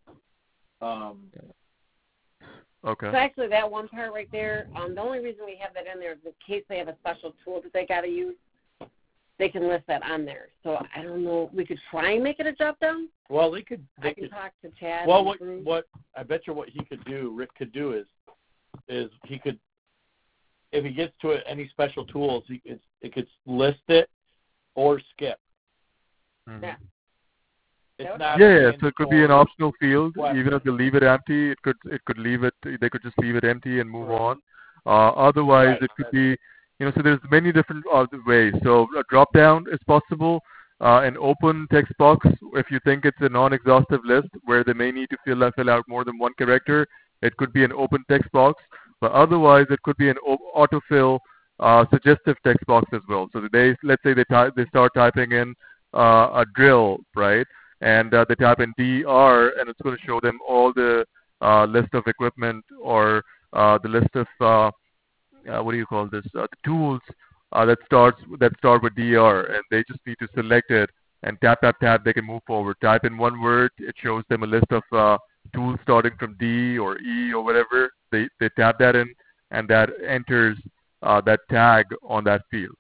B: Okay.
C: So actually, that one part right there, the only reason we have that in there is in case they have a special tool that they got to use, they can list that on there. So I don't know. We could try and make it a drop down.
A: well,
C: I can talk to Chad.
A: Well,
C: and
A: what I bet you what he could do, Rick could do is he could, if he gets to any special tools, it could list it or skip.
B: Mm-hmm.
C: Yeah.
A: It's not
B: Yeah, so it could be an
A: mandatory
B: optional field.
A: question.
B: Even if they leave it empty, it could leave it. They could just leave it empty and move on. Otherwise,
A: Right.
B: it could be, so there's many different ways. So a drop down is possible. An open text box, if you think it's a non-exhaustive list where they may need to fill out more than one character, it could be an open text box. But otherwise, it could be an autofill suggestive text box as well. So let's say they start typing in a drill, right? And they type in DR, and it's going to show them all the list of equipment, or the list of what do you call this? The tools that start with DR, and they just need to select it and tap. They can move forward. Type in one word, it shows them a list of tools starting from D or E or whatever. They tap that in, and that enters that tag on that field.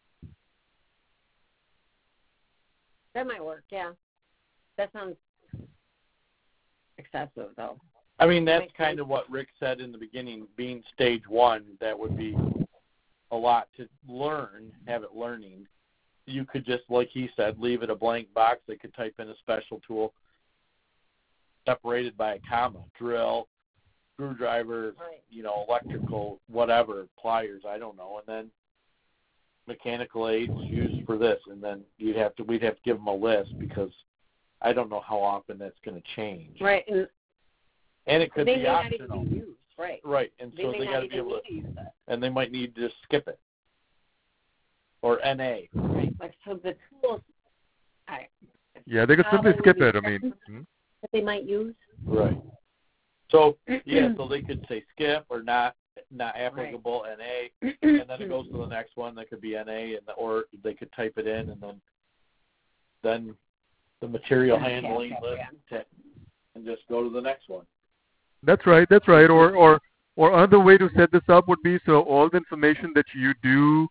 C: That might work. Yeah. That sounds excessive, though.
A: I mean, that's kind of what Rick said in the beginning, being stage one, that would be a lot to learn, have it learning. You could just, like he said, leave it a blank box. They could type in a special tool separated by a comma, drill, screwdriver,
C: Right.
A: Electrical, whatever, pliers, I don't know, and then mechanical aids used for this, and then we'd have to give them a list, because I don't know how often that's going to change.
C: Right.
A: And it could
C: they
A: be
C: may
A: optional.
C: not even be used. Right.
A: Right, and
C: They
A: so
C: may
A: they
C: not
A: got to
C: even
A: be able
C: need to use that.
A: and they might need to just skip it. Or NA.
C: Right. Like, so the tools.
B: Yeah, they could simply skip it. I mean.
C: That they might use.
A: Right. So so they could say skip or not applicable,
C: right.
A: NA, and then it goes to the next one that could be NA, or they could type it in, and then the material handling list, and just go to the next one.
B: That's right. Or another way to set this up would be, so all the information that you do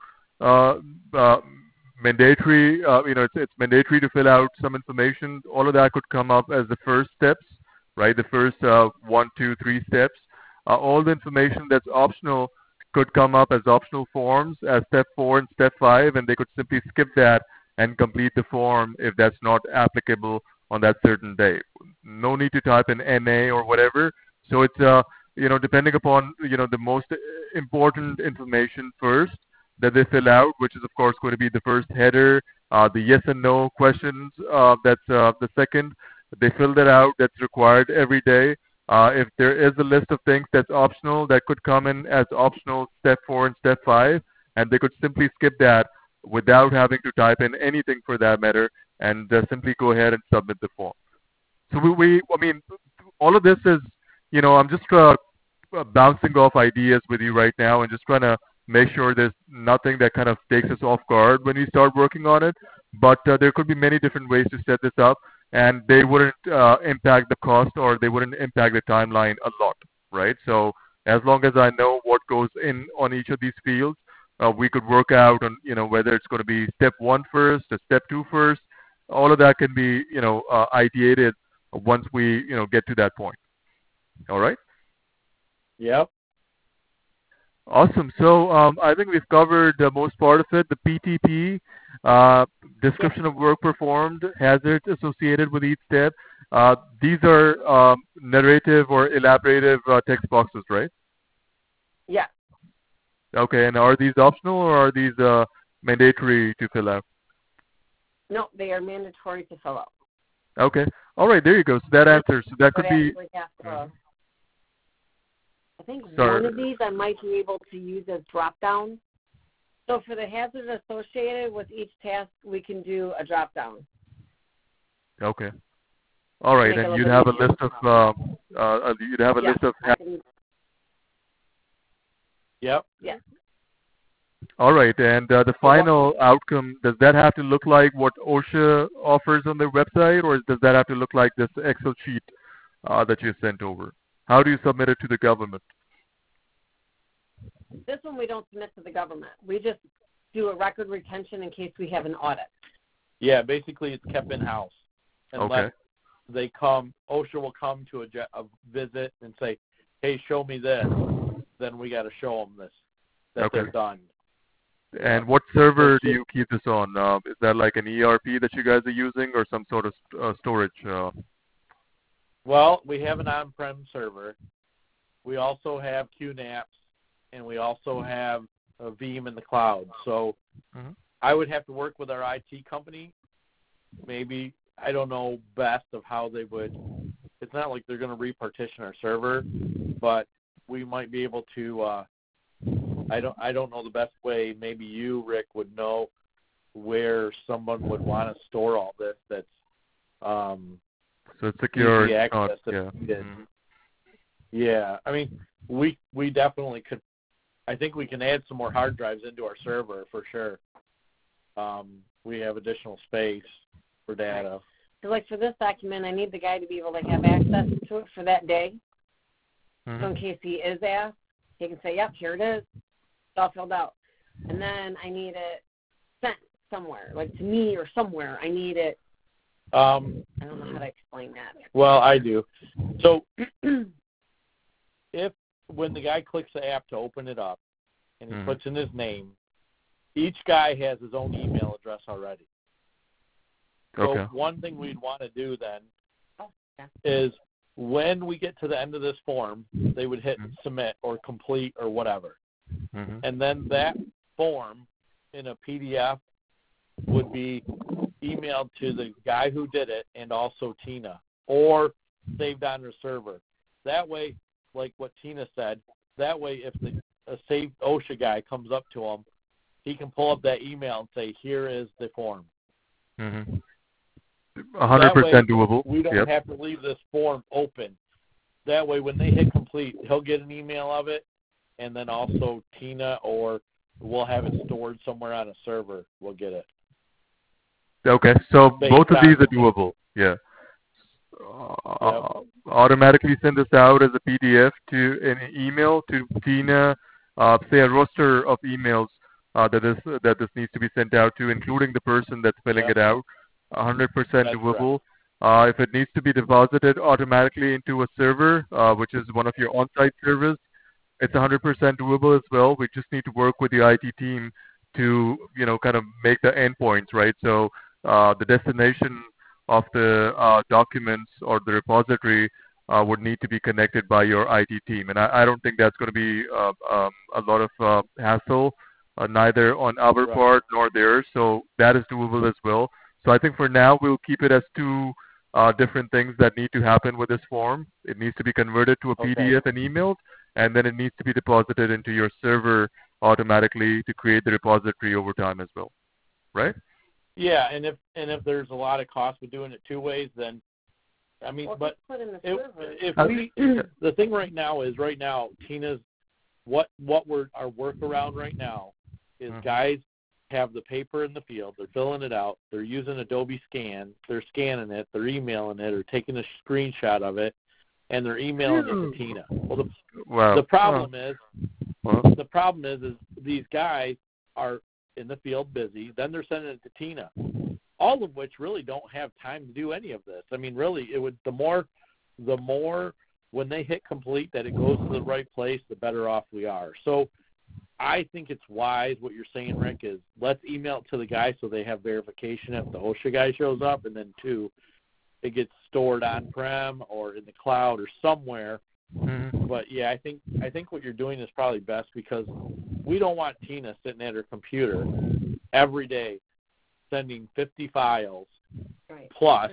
B: mandatory, it's mandatory to fill out some information. All of that could come up as the first steps, right? The first 1, 2, 3 steps. All the information that's optional could come up as optional forms as step 4 and step 5, and they could simply skip that and complete the form if that's not applicable on that certain day. No need to type in NA or whatever. So it's depending upon the most important information first that they fill out, which is of course going to be the first header, the yes and no questions. That's the second. They fill that out. That's required every day. If there is a list of things that's optional, that could come in as optional step 4 and step 5, and they could simply skip that without having to type in anything for that matter, and simply go ahead and submit the form. So I mean, all of this is, I'm just bouncing off ideas with you right now and just trying to make sure there's nothing that kind of takes us off guard when we start working on it. But there could be many different ways to set this up, and they wouldn't impact the cost or they wouldn't impact the timeline a lot, right? So as long as I know what goes in on each of these fields, we could work out on, whether it's going to be step 1 first or step 2 first. All of that can be, ideated once we, get to that point. All right?
A: Yep.
B: Awesome. So I think we've covered the most part of it. The PTP, description of work performed, hazards associated with each step. These are narrative or elaborative text boxes, right?
C: Yeah.
B: Okay. And are these optional or are these mandatory to fill out?
C: No, they are mandatory to fill out.
B: Okay. All right. There you go. So that answers. So that could be.
C: I think one of these I might be able to use as drop down. So for the hazards associated with each task, we can do a drop down.
B: Okay. All right, and you'd have a list of list of.
A: Yep.
C: Yeah.
B: All right, and the final outcome, does that have to look like what OSHA offers on their website, or does that have to look like this Excel sheet that you sent over? How do you submit it to the government?
C: This one we don't submit to the government. We just do a record retention in case we have an audit.
A: Yeah, basically it's kept in-house.
B: Okay.
A: They come, OSHA will come to a visit and say, hey, show me this. Then we got to show them this, that they're done.
B: And what server do you keep this on? Is that like an ERP that you guys are using or some sort of storage?
A: Well, we have an on-prem server. We also have QNAPs, and we also have a Veeam in the cloud. So I would have to work with our IT company. Maybe, I don't know best of how they would. It's not like they're going to repartition our server, but we might be able to. I don't know the best way. Maybe you, Rick, would know where someone would want to store all this. That's
B: so it's secure.
A: Easy access. Yeah. I mean, we definitely could. I think we can add some more hard drives into our server for sure. We have additional space for data.
C: So, like for this document, I need the guy to be able to have access to it for that day. So in case he is asked, he can say, yep, here it is. It's all filled out. And then I need it sent somewhere, like to me or somewhere. I need it. I don't know how to explain that.
A: Well, I do. So when the guy clicks the app to open it up and he puts in his name, each guy has his own email address already. So one thing we'd want to do then is when we get to the end of this form, they would hit submit or complete or whatever. And then that form in a PDF would be emailed to the guy who did it and also Tina, or saved on her server. That way, like what Tina said, that way if a saved OSHA guy comes up to him, he can pull up that email and say, here is the form.
B: 100% doable.
A: We don't have to leave this form open. That way when they hit complete, he'll get an email of it, and then also Tina, or we'll have it stored somewhere on a server. We'll get it.
B: Okay, so both of these are doable. Yeah. Automatically send this out as a PDF to an email to Tina, say a roster of emails that this needs to be sent out to, including the person that's filling it out. 100% doable. If it needs to be deposited automatically into a server, which is one of your on-site servers, it's 100% doable as well. We just need to work with the IT team to, kind of make the endpoints, right? So the destination of the documents or the repository would need to be connected by your IT team. And I don't think that's going to be a lot of hassle, neither on our part nor theirs. So that is doable as well. So I think for now we'll keep it as two different things that need to happen with this form. It needs to be converted to a PDF and emailed, and then it needs to be deposited into your server automatically to create the repository over time as well, right?
A: Yeah, and if there's a lot of cost with doing it two ways, then I mean, but
C: put in the
A: if we the thing right now, Tina's what our workaround right now is guys have the paper in the field, they're filling it out, they're using Adobe Scan, they're scanning it, they're emailing it or taking a screenshot of it, and they're emailing it to Tina. Well, the problem is these guys are in the field busy, then they're sending it to Tina, all of which really don't have time to do any of this. I mean, really, it would the more when they hit complete that it goes to the right place, the better off we are. So I think it's wise what you're saying, Rick, is let's email it to the guy so they have verification if the OSHA guy shows up, and then two, it gets stored on-prem or in the cloud or somewhere. Mm-hmm. But yeah, I think what you're doing is probably best because we don't want Tina sitting at her computer every day sending 50 files plus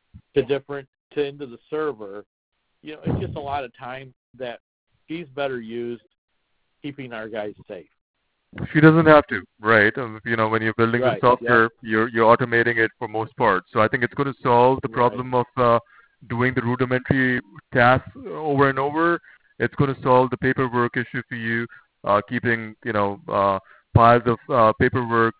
A: into the server. You know, it's just a lot of time that she's better used keeping our guys safe.
B: She doesn't have to, right? You know, when you're building the software, you're automating it for most part. So I think it's going to solve the problem of doing the rudimentary tasks over and over. It's going to solve the paperwork issue for you, keeping, piles of paperwork,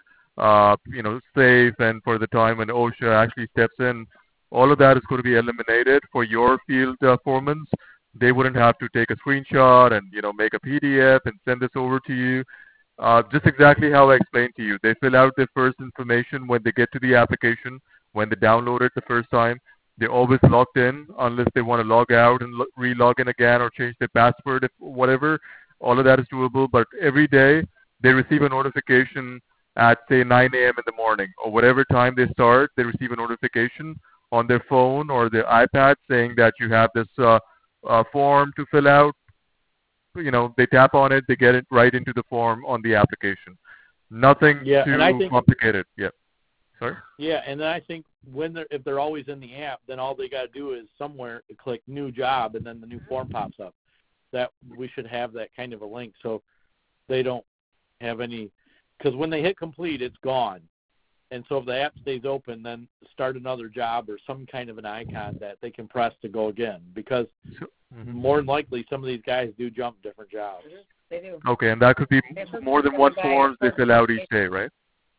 B: safe, and for the time when OSHA actually steps in, all of that is going to be eliminated for your field foremen. They wouldn't have to take a screenshot and, make a PDF and send this over to you. Just exactly how I explained to you. They fill out their first information when they get to the application, when they download it the first time. They're always logged in unless they want to log out and re-log in again or change their password, whatever. All of that is doable. But every day they receive a notification at, say, 9 a.m. in the morning or whatever time they start, they receive a notification on their phone or their iPad saying that you have this form to fill out. They tap on it, they get it right into the form on the application. Nothing too complicated. Yeah. Sorry?
A: Yeah, and then I think if they're always in the app, then all they got to do is somewhere click new job, and then the new form pops up. That we should have that kind of a link so they don't have any, because when they hit complete, it's gone. And so if the app stays open, then start another job or some kind of an icon that they can press to go again, because more than likely some of these guys do jump different jobs.
C: They do.
B: Okay, and that could be more than one form they fill out each day, right?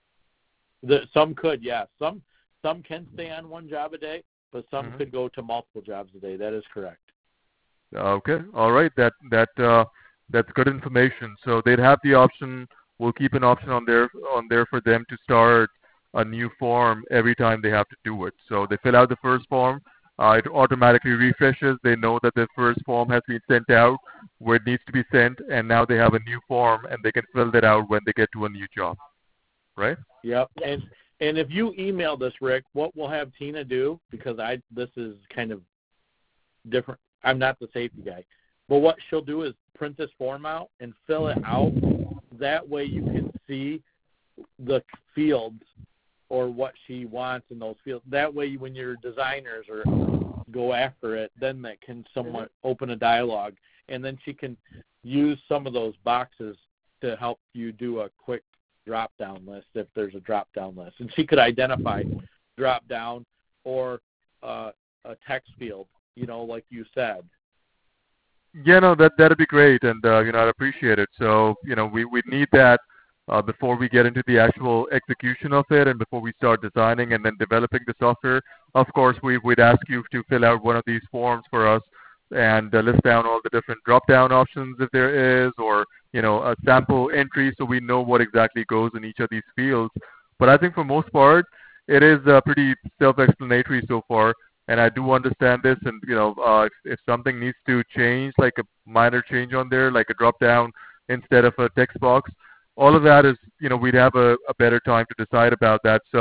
A: Some could, yes. Some can stay on one job a day, but some could go to multiple jobs a day. That is correct.
B: Okay, all right. That's good information. So they'd have the option. We'll keep an option on there for them to start a new form every time they have to do it. So they fill out the first form. It automatically refreshes. They know that their first form has been sent out where it needs to be sent, and now they have a new form, and they can fill that out when they get to a new job. Right?
A: Yep. And if you email this, Rick, what we'll have Tina do, because this is kind of different. I'm not the safety guy. But what she'll do is print this form out and fill it out. That way you can see the fields or what she wants in those fields. That way when your designers go after it, then that can somewhat open a dialogue. And then she can use some of those boxes to help you do a quick drop-down list if there's a drop-down list. And she could identify drop-down or a text field, like you said.
B: Yeah, no, that'd be great, and I'd appreciate it. So, we need that before we get into the actual execution of it, and before we start designing and then developing the software. Of course, we'd ask you to fill out one of these forms for us and list down all the different drop-down options if there is, or a sample entry so we know what exactly goes in each of these fields. But I think for most part, it is pretty self-explanatory so far. And I do understand this, and if something needs to change, like a minor change on there, like a drop down instead of a text box, all of that is, we'd have a better time to decide about that. So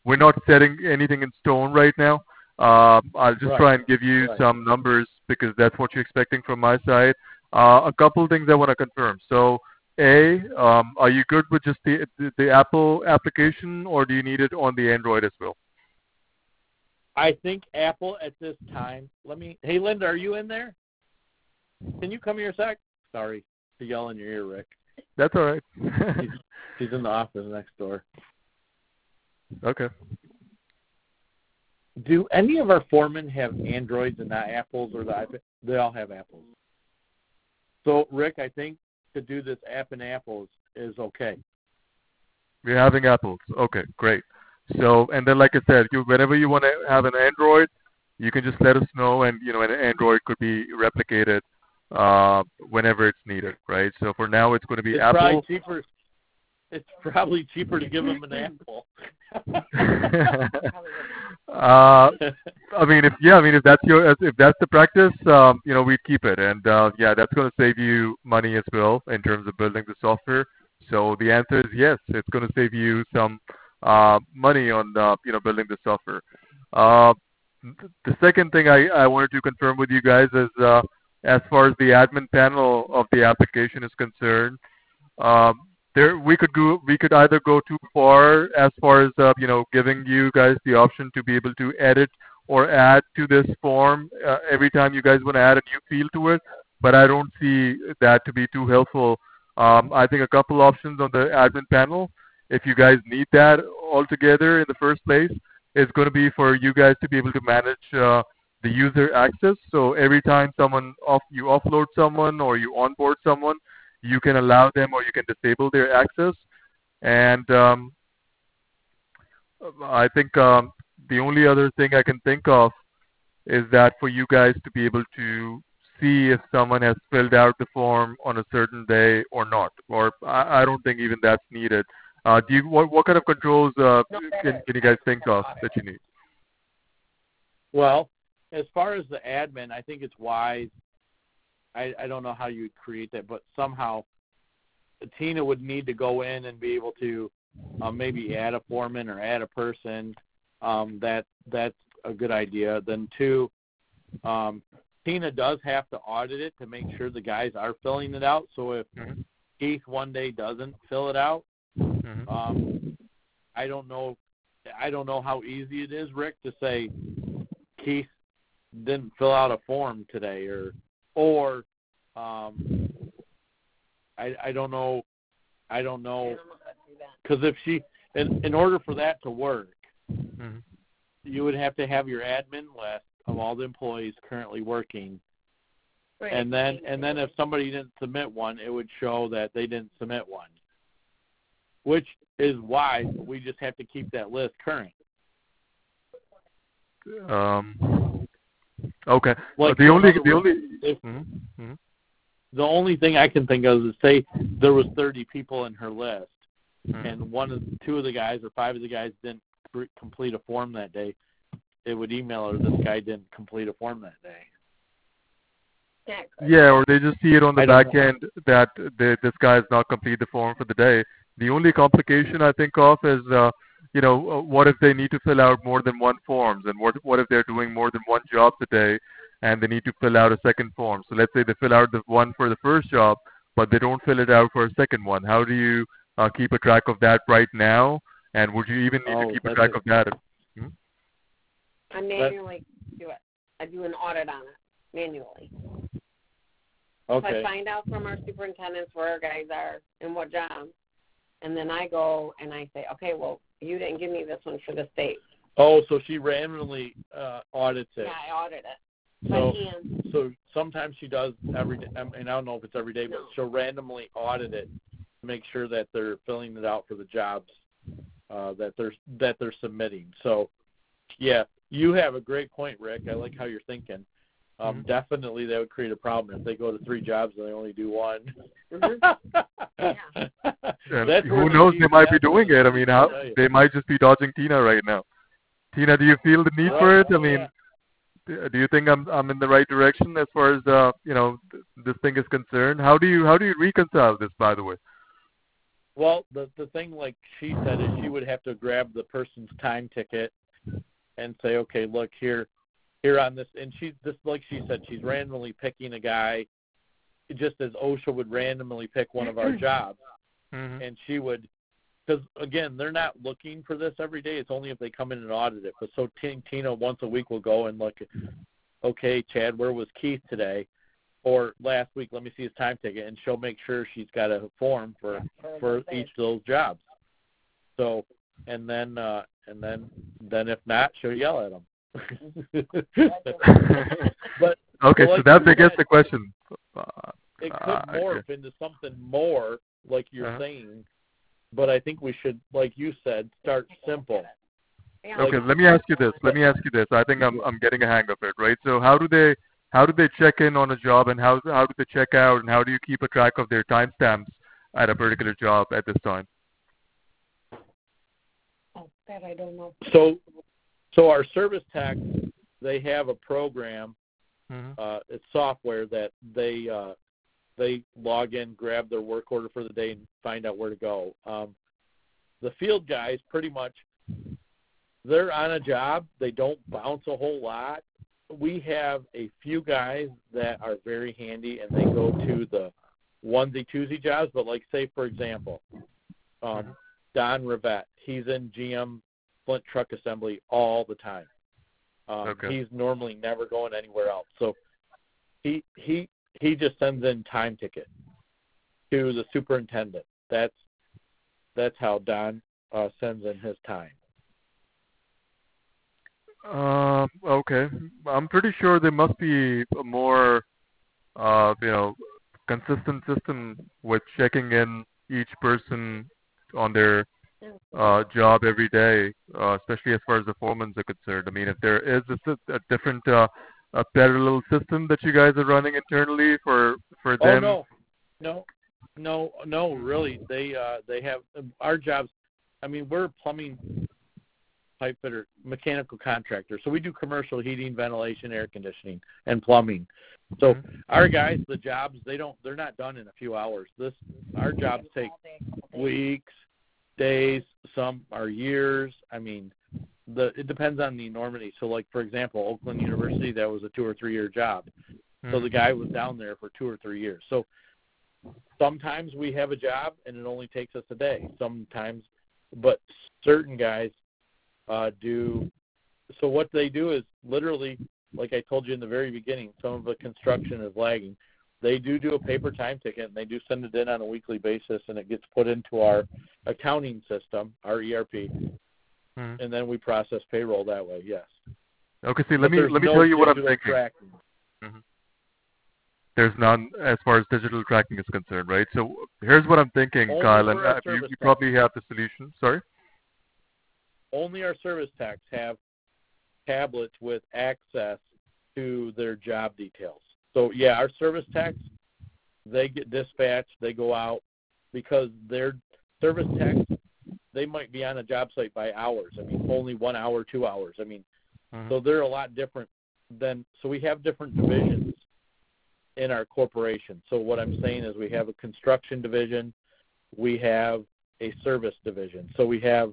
B: we're not setting anything in stone right now. I'll just try and give you some numbers because that's what you're expecting from my side. A couple things I want to confirm. So, are you good with just the Apple application, or do you need it on the Android as well?
A: I think Apple at this time. Hey, Linda, are you in there? Can you come here a sec? Sorry to yell in your ear, Rick.
B: That's all right.
A: She's in the office next door.
B: Okay.
A: Do any of our foremen have Androids and not Apples or the iPad? They all have Apples. So, Rick, I think to do this app in Apples is okay.
B: We're having Apples. Okay, great. So, and then like I said, whenever you want to have an Android, you can just let us know, and an Android could be replicated whenever it's needed, right? So for now, it's going to be Apple.
A: It's probably cheaper to give them an Apple.
B: If that's the practice, we'd keep it, and that's going to save you money as well in terms of building the software. So the answer is yes, it's going to save you some money on building the software. The second thing I wanted to confirm with you guys is as far as the admin panel of the application is concerned, we could either go too far as giving you guys the option to be able to edit or add to this form every time you guys want to add a new field to it, but I don't see that to be too helpful. I think a couple options on the admin panel, if you guys need that altogether in the first place, is going to be for you guys to be able to manage the user access. So every time you offload someone or you onboard someone, you can allow them or you can disable their access. And I think the only other thing I can think of is that for you guys to be able to see if someone has filled out the form on a certain day or not. Or I don't think even that's needed. What kind of controls can you guys think of that you need?
A: Well, as far as the admin, I think it's wise. I don't know how you would create that, but somehow Tina would need to go in and be able to maybe add a foreman or add a person. That's a good idea. Then two, Tina does have to audit it to make sure the guys are filling it out. So if Keith one day doesn't fill it out, I don't know how easy it is, Rick, to say Keith didn't fill out a form today, or I don't know, because if she, in order for that to work, you would have to have your admin list of all the employees currently working, right. and then if somebody didn't submit one, it would show that they didn't submit one, which is why we just have to keep that list current.
B: Okay.
A: Like the only thing I can think of is, say there was 30 people in her list, and two of the guys or five of the guys didn't complete a form that day. It would email her, this guy didn't complete a form that day.
B: Yeah, or they just see it on the back end that this guy has not completed the form for the day. The only complication I think of is, what if they need to fill out more than one forms, and what if they're doing more than one job a day, and they need to fill out a second form. So let's say they fill out the one for the first job, but they don't fill it out for a second one. How do you keep a track of that right now? And would you even need to keep a track of that?
C: I manually do it. I do an audit on it manually.
A: Okay.
C: So I find out from our superintendents where our guys are and what jobs, and then I go and I say, okay, well, you didn't give me this one for this date.
A: Oh, so she randomly audits it.
C: Yeah, I audit it.
A: So sometimes she does every day. I mean, I don't know if it's every day, but she'll randomly audit it to make sure that they're filling it out for the jobs that they're submitting. So, yeah, you have a great point, Rick. I like how you're thinking. Definitely that would create a problem if they go to 3 jobs and they only do one.
B: Who knows? They might be doing it. I mean, they might just be dodging Tina right now. Tina, do you feel the need for it? I mean, do you think I'm in the right direction as far as this thing is concerned? How do you reconcile this, by the way?
A: Well, the thing, like she said, is she would have to grab the person's time ticket and say, okay, look here on this, and she's just like she said, she's randomly picking a guy, just as OSHA would randomly pick one of our jobs, and she would, because again, they're not looking for this every day. It's only if they come in and audit it. But so Tina once a week will go and look, okay, Chad, where was Keith today? Or last week, let me see his time ticket, and she'll make sure she's got a form for each of those jobs. So, and then if not, she'll yell at them. But
B: okay,
A: like
B: so that begs the question.
A: It could morph into something more, like you're saying. But I think we should, like you said, start simple.
B: Okay, let me ask you this. I think I'm getting a hang of it, right? So how do they check in on a job, and how do they check out, and how do you keep a track of their timestamps at a particular job at this time?
C: Oh, that I don't know.
A: So our service techs, they have a program, it's software that they log in, grab their work order for the day, and find out where to go. The field guys, pretty much, they're on a job. They don't bounce a whole lot. We have a few guys that are very handy, and they go to the onesie-twosie jobs. But, like, say, for example, Don Rivette, he's in GM Flint Truck Assembly all the time. He's normally never going anywhere else. So he just sends in time ticket to the superintendent. That's how Don sends in his time.
B: Okay. I'm pretty sure there must be a more, consistent system with checking in each person on their job every day, especially as far as the foremans are concerned. I mean, if there is a different a parallel system that you guys are running internally for them.
A: Oh, no, really. They have our jobs. I mean, we're plumbing, pipe fitter, mechanical contractor. So we do commercial heating, ventilation, air conditioning, and plumbing. So our guys, the jobs, they're not done in a few hours. Our jobs take weeks, days, some are years. I mean, it depends on the enormity. So, like, for example, Oakland University, that was a 2 or 3 year job. So the guy was down there for 2 or 3 years. So sometimes we have a job and it only takes us a day. Sometimes, but certain guys do. So what they do is literally, like I told you in the very beginning, some of the construction is lagging. They do a paper time ticket, and they do send it in on a weekly basis, and it gets put into our accounting system, our ERP, and then we process payroll that way. Yes.
B: Okay. See, let me tell you what I'm thinking.
A: Tracking.
B: There's none as far as digital tracking is concerned, right? So here's what I'm thinking,
A: Only
B: Kyle, and you probably have the solution. Sorry.
A: Only our service techs have tablets with access to their job details. So, yeah, our service techs, they get dispatched, they go out, because their service techs, they might be on a job site by hours. I mean, only 1 hour, 2 hours. I mean, so they're a lot different so we have different divisions in our corporation. So what I'm saying is we have a construction division, we have a service division. So we have,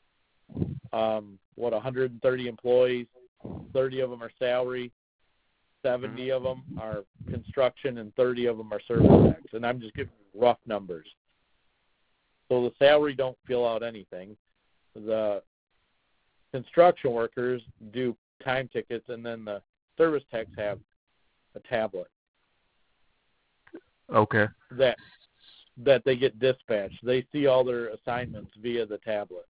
A: 130 employees, 30 of them are salary, 70 of them are construction, and 30 of them are service techs. And I'm just giving rough numbers. So the salary don't fill out anything. The construction workers do time tickets, and then the service techs have a tablet.
B: Okay.
A: That they get dispatched. They see all their assignments via the tablet.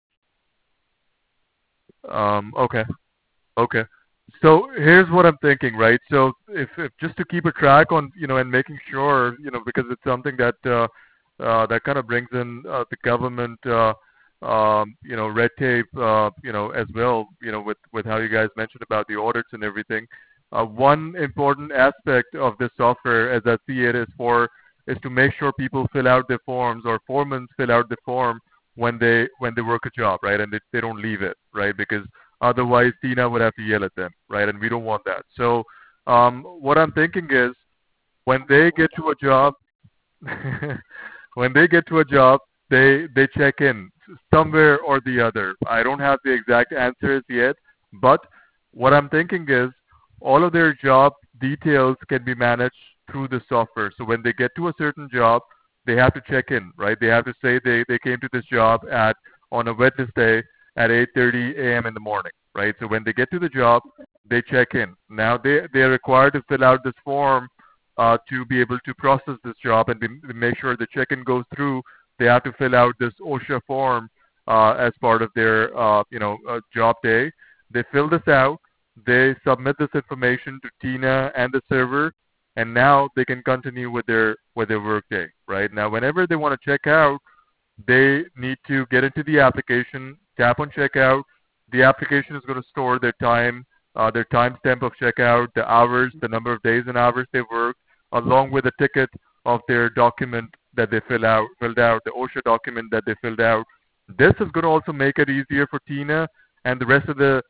B: Okay. So here's what I'm thinking, right? So if just to keep a track on, and making sure, because it's something that that kind of brings in the government, red tape, as well, with how you guys mentioned about the audits and everything. One important aspect of this software, as I see it, is to make sure people fill out their forms, or foremen fill out the form when they work a job, right? And they don't leave it, right? Because otherwise Tina would have to yell at them, right? And we don't want that. So what I'm thinking is, when they get to a job, they check in somewhere or the other. I don't have the exact answers yet, but what I'm thinking is all of their job details can be managed through the software. So when they get to a certain job, they have to check in, right? They have to say they came to this job on a Wednesday at 8:30 a.m. in the morning, right? So when they get to the job, they check in. Now they're required to fill out this form to be able to process this job and make sure the check-in goes through. They have to fill out this OSHA form as part of their job day. They fill this out. They submit this information to Tina and the server, and now they can continue with their work day. Right now, whenever they want to check out, they need to get into the application, tap on checkout. The application is going to store their timestamp of checkout, the hours, the number of days and hours they worked, along with a ticket of their document that they filled out, the OSHA document that they filled out. This is going to also make it easier for Tina and the rest of the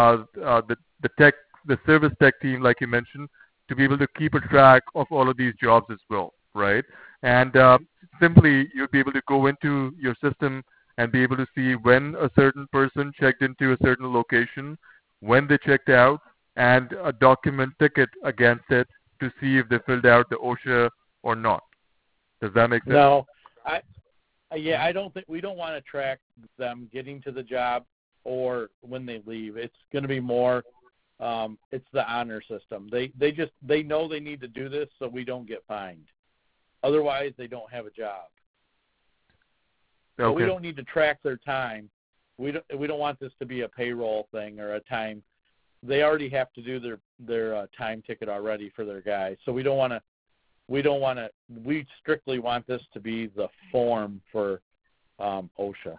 B: service tech team, like you mentioned, to be able to keep a track of all of these jobs as well, right? And simply, you'll be able to go into your system and be able to see when a certain person checked into a certain location, when they checked out, and a document ticket against it to see if they filled out the OSHA or not. Does that make sense?
A: No, I don't think we don't want to track them getting to the job or when they leave. It's going to be more. It's the honor system. They know they need to do this so we don't get fined. Otherwise, they don't have a job.
B: Okay.
A: But we don't need to track their time. We don't want this to be a payroll thing or a time. They already have to do their time ticket already for their guys. So we don't want to. We strictly want this to be the form for OSHA.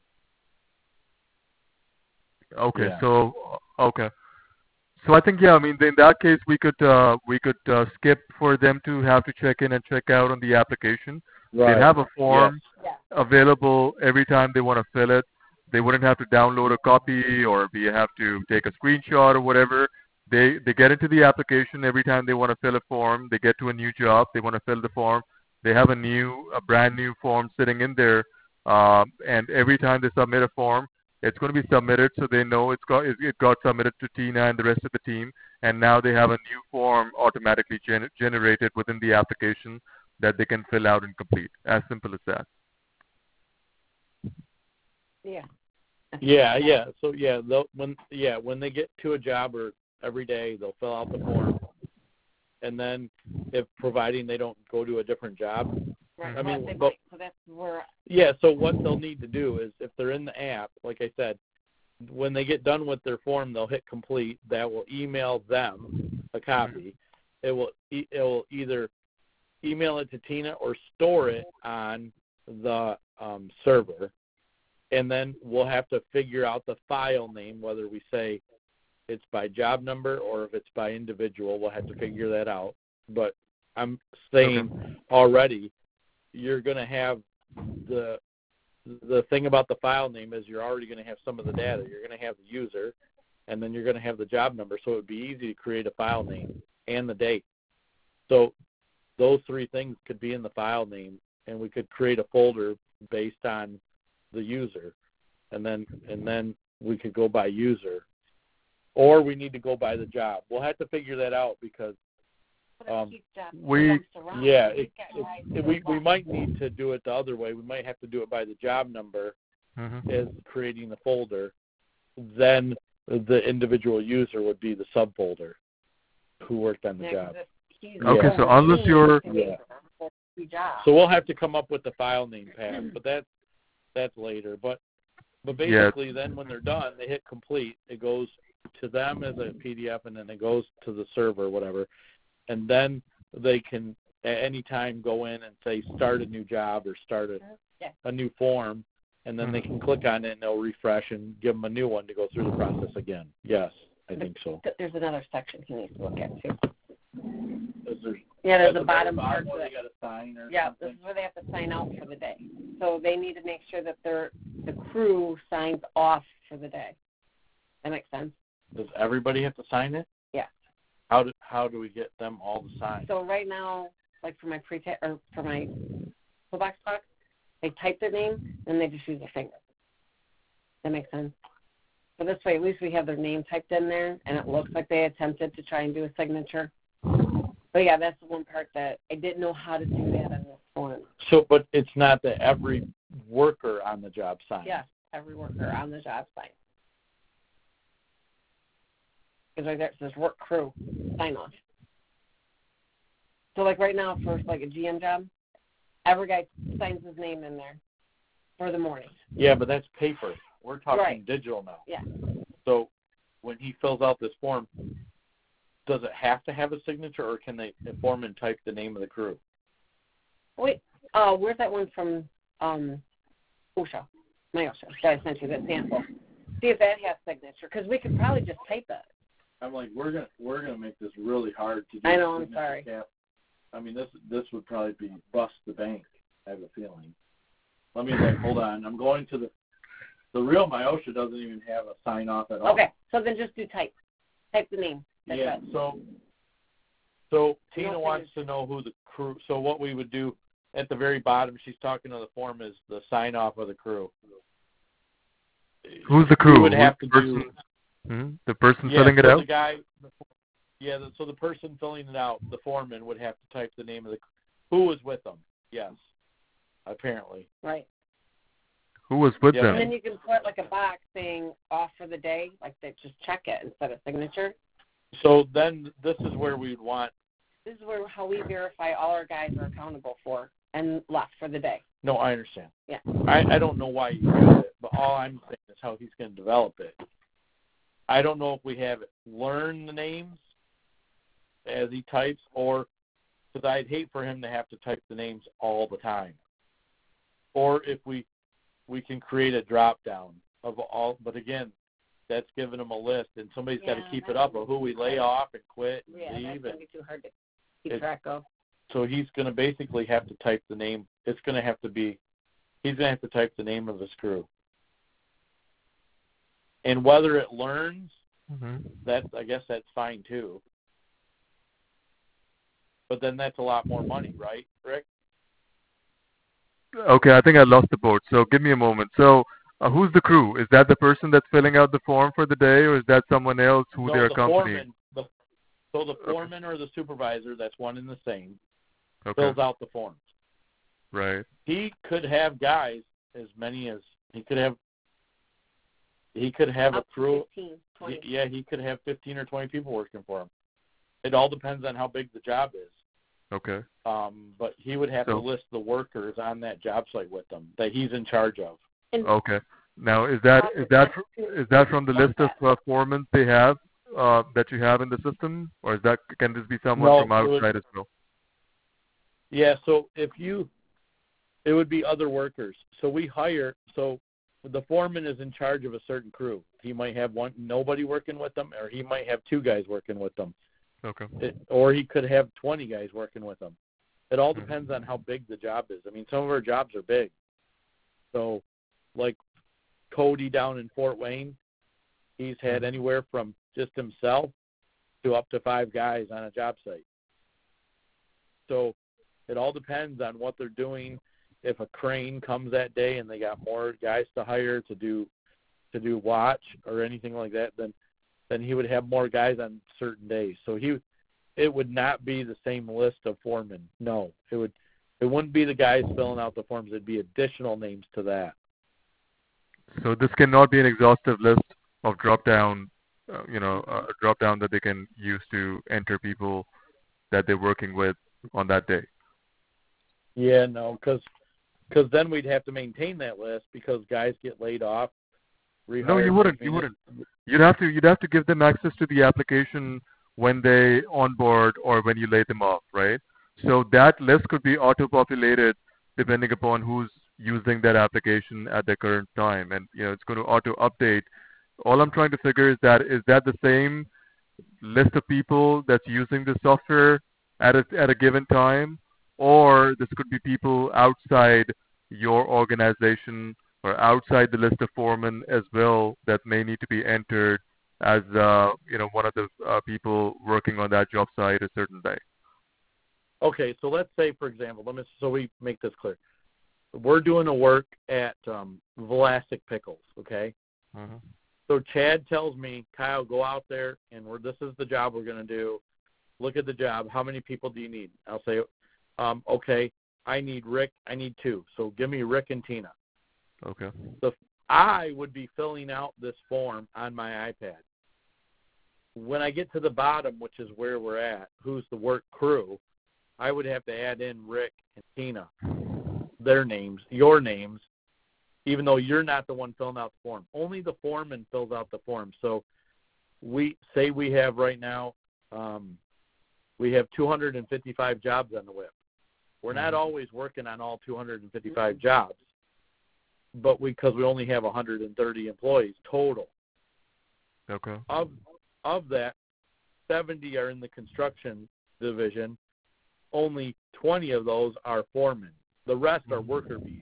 B: Okay.
A: Yeah.
B: So I think in that case we could skip for them to have to check in and check out on the application.
A: Right.
B: They'd have a form
C: Yes.
B: available every time they want to fill it. They wouldn't have to download a copy or have to take a screenshot or whatever. They get into the application every time they want to fill a form. They get to a new job. They want to fill the form. They have a brand new form sitting in there, and every time they submit a form, it's going to be submitted so they know it got submitted to Tina and the rest of the team, and now they have a new form automatically generated within the application that they can fill out and complete. As simple as that.
C: Yeah.
A: Yeah. So when they get to a job or every day, they'll fill out the form, and then if providing they don't go to a different job.
C: Right.
A: I mean,
C: so that's where.
A: Yeah. So what they'll need to do is, if they're in the app, like I said, when they get done with their form, they'll hit complete. That will email them a copy. It will either email it to Tina or store it on the server, and then we'll have to figure out the file name, whether we say it's by job number or if it's by individual. We'll have to figure that out. But I'm saying already, you're going to have the thing about the file name is you're already going to have some of the data. You're going to have the user, and then you're going to have the job number. So it would be easy to create a file name and the date. So those three things could be in the file name, and we could create a folder based on the user, and then we could go by user, or we need to go by the job. We'll have to figure that out because we might need to do it the other way. We might have to do it by the job number as creating the folder. Then the individual user would be the subfolder who worked on the job.
B: Okay, so unless you're
A: so we'll have to come up with the file name path, but that's later. But basically, then when they're done, they hit complete. It goes to them as a PDF, and then it goes to the server, or whatever. And then they can at any time go in and say start a new job or start a new form, and then they can click on it and they'll refresh and give them a new one to go through the process again. Yes, I think so.
C: There's another section he needs to look at too.
A: There's
C: a bottom part
A: where they got to sign or
C: Yeah,
A: something.
C: this is where they have to sign out for the day. So they need to make sure that the crew signs off for the day. That makes sense?
A: Does everybody have to sign it?
C: Yeah.
A: How do we get them all to sign?
C: So right now, like for my for my toolbox talk, They type their name, and they just use their finger. That makes sense? So this way, at least we have their name typed in there, and it looks like they attempted to try and do a signature. But, yeah, that's the one part that I didn't know how to do that in this form.
A: So, but it's not that every worker on the job signs.
C: Yeah, every worker on the job signs. Because right there it says work crew, sign off. So, like right now, for like a GM job, every guy signs his name in there for the morning.
A: Yeah, but that's paper. We're talking
C: Right.
A: digital now.
C: Yeah.
A: So when he fills out this form, does it have to have a signature, or can the foreman type the name of the crew?
C: Wait, where's that one from OSHA? My OSHA that I sent you, that sample. See if that has signature, because we could probably just type it.
A: I'm like, we're gonna make this really hard to do.
C: I know,
A: a
C: I'm
A: signature
C: sorry.
A: cap. I mean, this would probably be bust the bank. I have a feeling. Let me hold on. I'm going to the real MyOSHA doesn't even have a sign off at all.
C: Okay, so then just do type. Type the name. That's
A: Yeah.
C: it.
A: So Tina wants to know who the crew. So what we would do at the very bottom, she's talking to the form, is the sign off of the crew.
B: Who's the crew?
A: We would have to do.
B: The person filling it out?
A: The guy. So the person filling it out, the foreman, would have to type the name of the who was with them. Yes, apparently.
C: Right.
B: Who was with them?
C: And then you can put like a box saying off for the day, like they just check it instead of signature.
A: So then this is where we'd want.
C: This is how we verify all our guys are accountable for and left for the day.
A: No, I understand.
C: Yeah.
A: I don't know why you got it, but all I'm saying is how he's going to develop it. I don't know if we have it learn the names as he types, or because I'd hate for him to have to type the names all the time. Or if we can create a drop down of all, but again, that's giving him a list, and somebody's got to keep it up of who we lay off and quit and
C: Yeah,
A: leave.
C: that's going to be too hard to keep track of.
A: So he's going to basically have to type the name. It's going to have to be, he's going to have to type the name of his crew. And whether it learns, I guess that's fine too. But then that's a lot more money, right, Rick?
B: Okay, I think I lost the boat. So give me a moment. So who's the crew? Is that the person that's filling out the form for the day, or is that someone else who they're accompanying?
A: The foreman or the supervisor, that's one and the same,
B: okay,
A: fills out the forms.
B: Right.
A: He could have guys as many as he could have a crew.
C: 15, 20.
A: Yeah, he could have 15 or 20 people working for him. It all depends on how big the job is.
B: Okay.
A: But he would have to list the workers on that job site with them that he's in charge of.
B: Okay. Now, is that from the list of foremen they have that you have in the system, or can this be someone from outside as well?
A: Yeah. So it would be other workers. So we hire. So the foreman is in charge of a certain crew. He might have nobody working with them, or he might have 2 guys working with them.
B: Okay.
A: Or he could have 20 guys working with him. It all depends on how big the job is. I mean, some of our jobs are big. So, like Cody down in Fort Wayne, he's had anywhere from just himself to up to 5 guys on a job site. So, it all depends on what they're doing. If a crane comes that day and they got more guys to hire to do watch or anything like that, then he would have more guys on certain days. So it would not be the same list of foremen. No, it wouldn't be the guys filling out the forms. It'd be additional names to that.
B: So this cannot be an exhaustive list of drop down, a drop down that they can use to enter people that they're working with on that day.
A: Yeah, no, because then we'd have to maintain that list because guys get laid off.
B: No, you wouldn't. You'd have to give them access to the application when they onboard or when you lay them off, right? So that list could be auto-populated depending upon who's using that application at the current time, and it's going to auto-update. All I'm trying to figure is that the same list of people that's using the software at a given time, or this could be people outside your organization or outside the list of foremen as well that may need to be entered as one of the people working on that job site a certain day.
A: Okay, so let's say, for example, so we make this clear. we're doing a work at Vlasic Pickles, okay?
B: Mm-hmm.
A: So Chad tells me, Kyle, go out there, and this is the job we're going to do. Look at the job. How many people do you need? I'll say, okay, I need Rick. I need 2. So give me Rick and Tina.
B: Okay.
A: So I would be filling out this form on my iPad. When I get to the bottom, which is where we're at, who's the work crew, I would have to add in Rick and Tina, their names, your names, even though you're not the one filling out the form. Only the foreman fills out the form. So we have right now, we have 255 jobs on the whip. We're not always working on all 255 jobs, but because we only have 130 employees total.
B: Okay.
A: Of that, 70 are in the construction division. Only 20 of those are foremen. The rest are worker bees.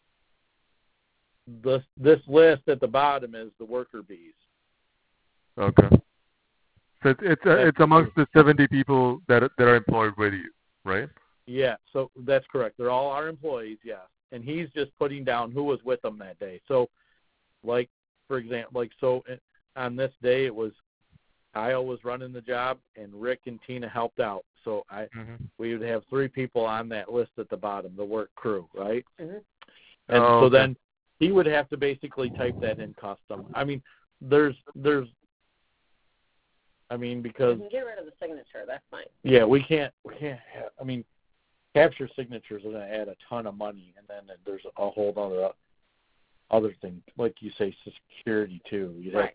A: This list at the bottom is the worker bees.
B: Okay. So it's amongst the 70 people that are employed with you, right?
A: Yeah, so that's correct. They're all our employees, yes. And he's just putting down who was with them that day. So, like, for example, on this day it was Kyle was running the job and Rick and Tina helped out. So we would have 3 people on that list at the bottom, the work crew, right? Mm-hmm. And so then he would have to basically type that in custom. I mean, because
C: you can get rid of the signature. That's fine.
A: Yeah, we can't have, capture signatures are going to add a ton of money, and then there's a whole other thing, like you say, security too.
C: Right.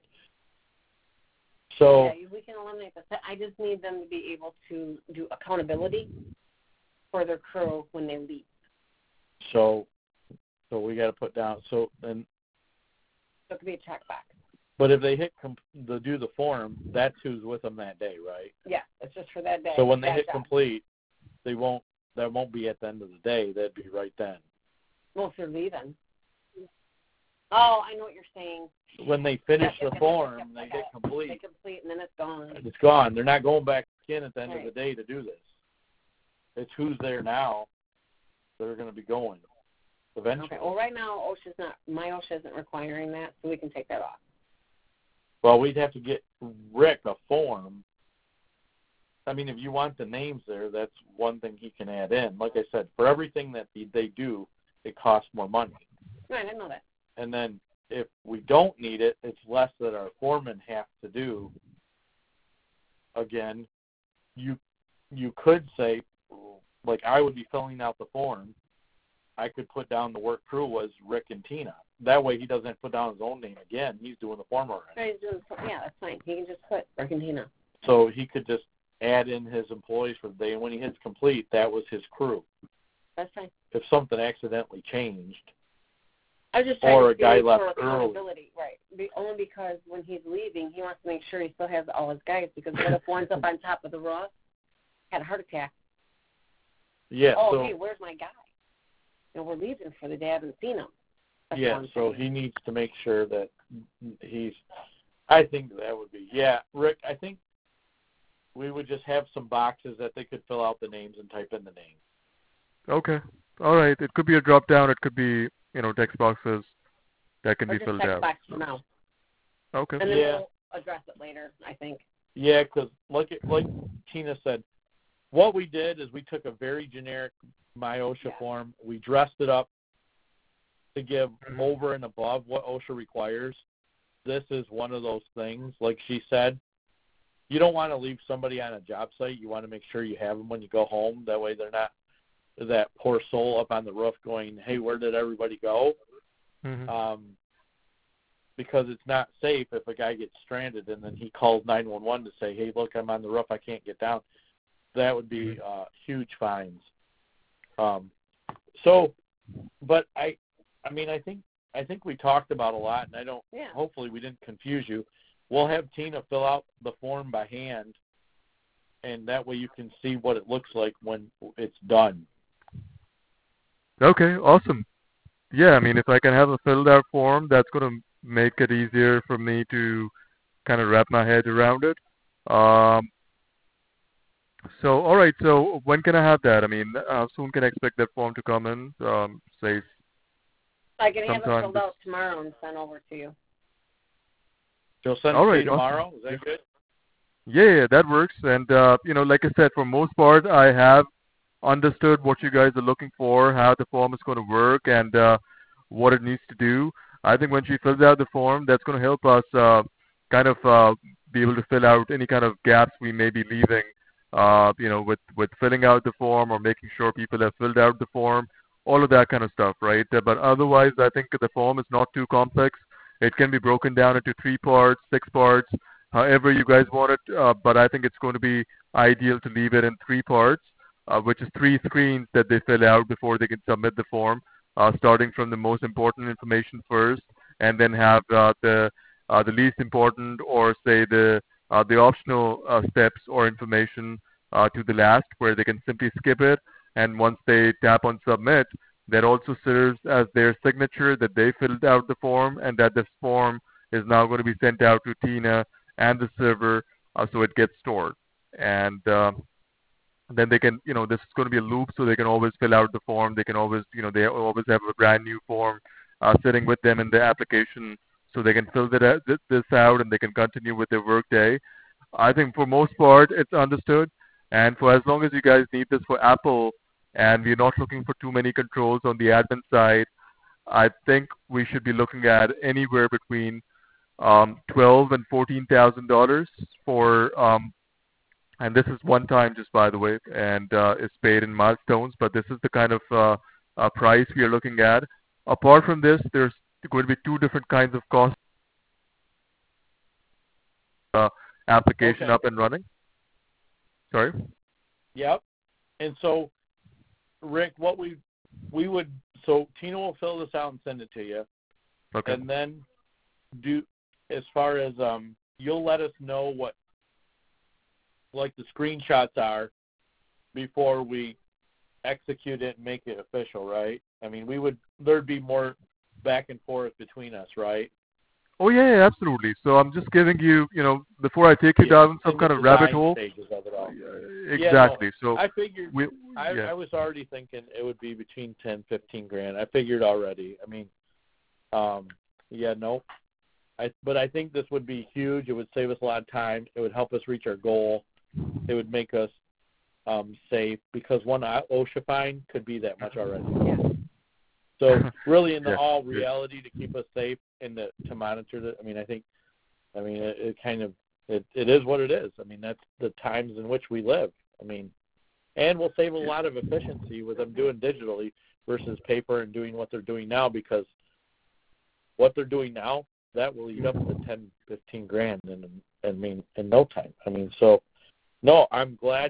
A: So
C: yeah, we can eliminate that. I just need them to be able to do accountability for their crew when they leave.
A: So we got to put down. So it
C: could be a check back.
A: But if they hit do the form, that's who's with them that day, right?
C: Yeah, it's just for that day.
A: So when they hit complete, that won't be at the end of the day. That'd be right then.
C: Well, if they're leaving. Oh, I know what you're saying.
A: When they finish the form, they hit complete.
C: They complete, and then it's gone.
A: It's gone. They're not going back in at the end of the day to do this. It's who's there now that are going to be going eventually.
C: Okay. Well, right now, my OSHA isn't requiring that, so we can take that off.
A: Well, we'd have to get Rick a form. If you want the names there, that's one thing he can add in. Like I said, for everything that they do, it costs more money.
C: Right, I know that.
A: And then if we don't need it, it's less that our foremen have to do. Again, you could say, like I would be filling out the form, I could put down the work crew was Rick and Tina. That way he doesn't put down his own name again. He's doing the form already.
C: Right, yeah, that's fine. He can just put Rick and Tina.
A: So he could just add in his employees for the day, and when he hits complete, that was his crew.
C: That's fine.
A: If something accidentally changed,
C: I was just
A: or a guy
C: left
A: early.
C: Right. Only because when he's leaving, he wants to make sure he still has all his guys, because what if one's up on top of the roof, had a heart attack?
A: Yeah.
C: Oh, hey, where's my guy? We're leaving for the day. I haven't seen him. That's
A: so he needs to make sure that I think that would be, Rick, I think we would just have some boxes that they could fill out the names and type in the names.
B: Okay. All right. It could be a drop down. It could be, text boxes that can be filled out.
C: Text box for now.
B: Okay.
C: And then we'll address it later, I think.
A: Yeah, because like Tina said, what we did is we took a very generic MyOSHA form. We dressed it up to give over and above what OSHA requires. This is one of those things. Like she said, you don't want to leave somebody on a job site. You want to make sure you have them when you go home. That way they're not that poor soul up on the roof going, hey, where did everybody go?
B: Mm-hmm.
A: Because it's not safe if a guy gets stranded and then he calls 911 to say, hey, look, I'm on the roof, I can't get down. That would be huge fines. But I think we talked about a lot, and hopefully we didn't confuse you. We'll have Tina fill out the form by hand, and that way you can see what it looks like when it's done.
B: Okay, awesome. Yeah, if I can have a filled out form, that's going to make it easier for me to kind of wrap my head around it. So, all right, so when can I have that? How soon can I expect that form to come in? Say
C: I can have it
B: sometime.
C: filled out tomorrow and sent over to you.
A: She'll send it
B: All
A: to
B: right,
A: you tomorrow.
B: awesome.
A: Is that good?
B: Yeah, that works. And like I said, for most part, I have understood what you guys are looking for, how the form is going to work, and what it needs to do. I think when she fills out the form, that's going to help us kind of be able to fill out any kind of gaps we may be leaving, with filling out the form or making sure people have filled out the form, all of that kind of stuff, right? But otherwise, I think the form is not too complex. It can be broken down into 3 parts, 6 parts, however you guys want it. But I think it's going to be ideal to leave it in 3 parts, which is 3 screens that they fill out before they can submit the form, starting from the most important information first, and then have the least important, or say the optional steps or information to the last, where they can simply skip it. And once they tap on submit, that also serves as their signature that they filled out the form, and that this form is now going to be sent out to Tina and the server, so it gets stored. And then they can, this is going to be a loop, so they can always fill out the form. They can always, they always have a brand new form sitting with them in the application, so they can fill this out and they can continue with their work day. I think for most part, it's understood. And for as long as you guys need this for Apple, and we're not looking for too many controls on the admin side, I think we should be looking at anywhere between $12,000 and $14,000 for, and this is one time, just by the way, and it's paid in milestones. But this is the kind of price we are looking at. Apart from this, there's going to be 2 different kinds of costs. Application
A: Okay.
B: up and running. Sorry.
A: Yep. And so, Rick, what we would, so Tina will fill this out and send it to you.
B: Okay.
A: And then as far as you'll let us know what, like, the screenshots are before we execute it and make it official, right? I mean, there'd be more back and forth between us, right?
B: Oh yeah, absolutely. So I'm just giving you, before I take you down some kind of rabbit hole.
A: Stages of it all.
B: Exactly.
A: Yeah, no,
B: so
A: I figured. I was already thinking it would be between 10, 15 grand. I figured already. I mean, but I think this would be huge. It would save us a lot of time. It would help us reach our goal. It would make us safe, because one OSHA fine could be that much already.
C: Yeah.
A: So really, in the
B: Yeah.
A: reality, to keep us safe and to monitor it. I mean, it kind of it is what it is. I mean, that's the times in which we live. I mean, and we'll save a lot of efficiency with them doing digitally versus paper and doing what they're doing now, because what they're doing now, that will eat up to 10, 15 grand in no time. I mean, so no, I'm glad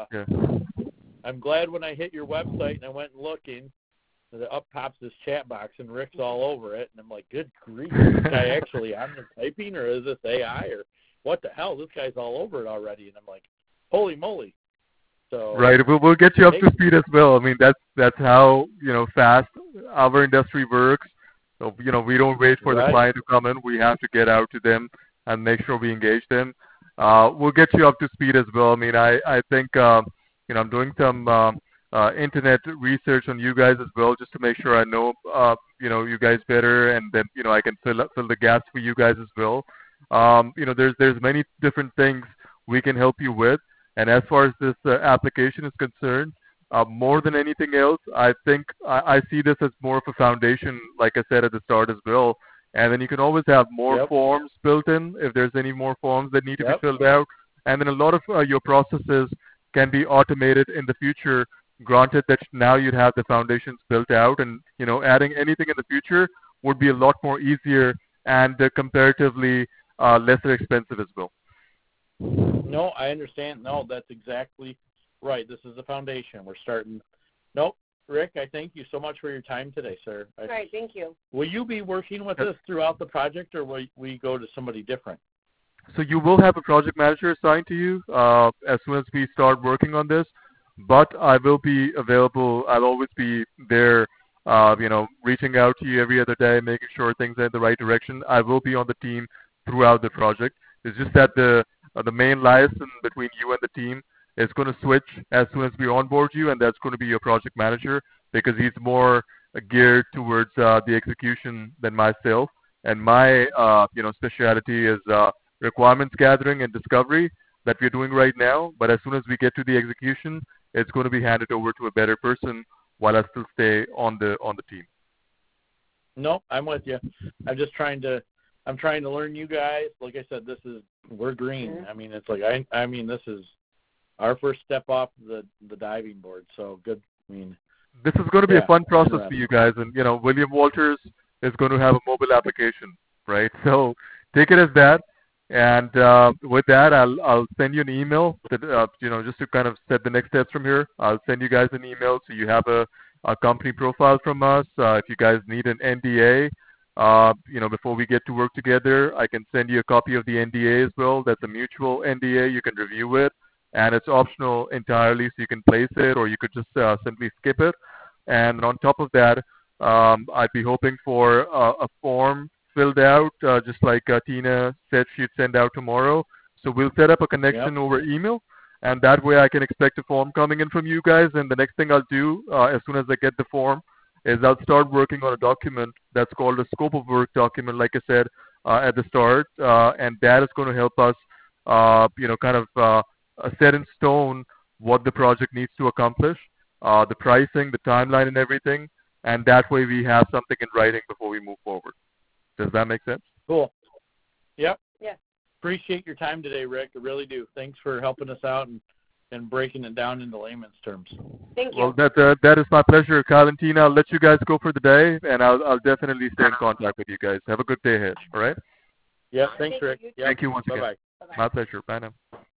A: I'm glad when I hit your website and I went looking, up pops this chat box and Rick's all over it, and I'm like, good grief, is this guy actually on the typing, or is this AI, or what the hell? This guy's all over it already, and I'm like, holy moly! So
B: right, we'll get you up to speed as well. I mean, that's how fast our industry works. So we don't wait for the client to come in. We have to get out to them and make sure we engage them. We'll get you up to speed as well. I mean, I think I'm doing some internet research on you guys as well, just to make sure I know you guys better, and then I can fill the gaps for you guys as well. There's many different things we can help you with, and as far as this application is concerned, more than anything else, I think I see this as more of a foundation, like I said at the start as well. And then you can always have more forms built in if there's any more forms that need to be filled out. And then a lot of your processes can be automated in the future, granted that now you'd have the foundations built out, and adding anything in the future would be a lot more easier and comparatively lesser expensive as well.
A: No, I understand. No, that's exactly right. This is the foundation. We're starting. Nope. Rick, I thank you so much for your time today, sir.
C: All right, thank you.
A: Will you be working with us throughout the project, or will we go to somebody different?
B: So you will have a project manager assigned to you as soon as we start working on this, but I will be available. I'll always be there, reaching out to you every other day, making sure things are in the right direction. I will be on the team throughout the project. It's just that the main liaison between you and the team is going to switch as soon as we onboard you, and that's going to be your project manager, because he's more geared towards the execution than myself. And my specialty is requirements gathering and discovery that we're doing right now. But as soon as we get to the execution, it's going to be handed over to a better person while I still stay on the team.
A: No, I'm with you. I'm trying to learn you guys. Like I said, we're green.
C: Mm-hmm.
A: I mean, it's like I mean, this is our first step off the diving board. So good. I mean,
B: this is going to be a fun process for you guys, and William Walters is going to have a mobile application, right? So take it as that. And with that, I'll send you an email that just to kind of set the next steps from here. I'll send you guys an email so you have a company profile from us. If you guys need an NDA, before we get to work together, I can send you a copy of the NDA as well. That's a mutual NDA. You can review it, and it's optional entirely, so you can place it or you could just simply skip it. And on top of that, I'd be hoping for a form filled out, just like Tina said she'd send out tomorrow. So we'll set up a connection over email, and that way I can expect a form coming in from you guys. And the next thing I'll do, as soon as I get the form, is I'll start working on a document that's called a scope of work document, like I said at the start, and that is going to help us, set in stone what the project needs to accomplish, the pricing, the timeline, and everything. And that way we have something in writing before we move forward. Does that make sense?
A: Cool. Yep.
C: Yeah.
A: Appreciate your time today, Rick. I really do. Thanks for helping us out and breaking it down into layman's terms.
C: Thank you.
B: Well, that is my pleasure, Kyle and Tina. I'll let you guys go for the day, and I'll definitely stay in contact with you guys. Have a good day ahead. All right?
A: Yeah. Thanks, Rick. Yep.
B: Thank you once again.
A: Bye-bye.
B: My pleasure. Bye now.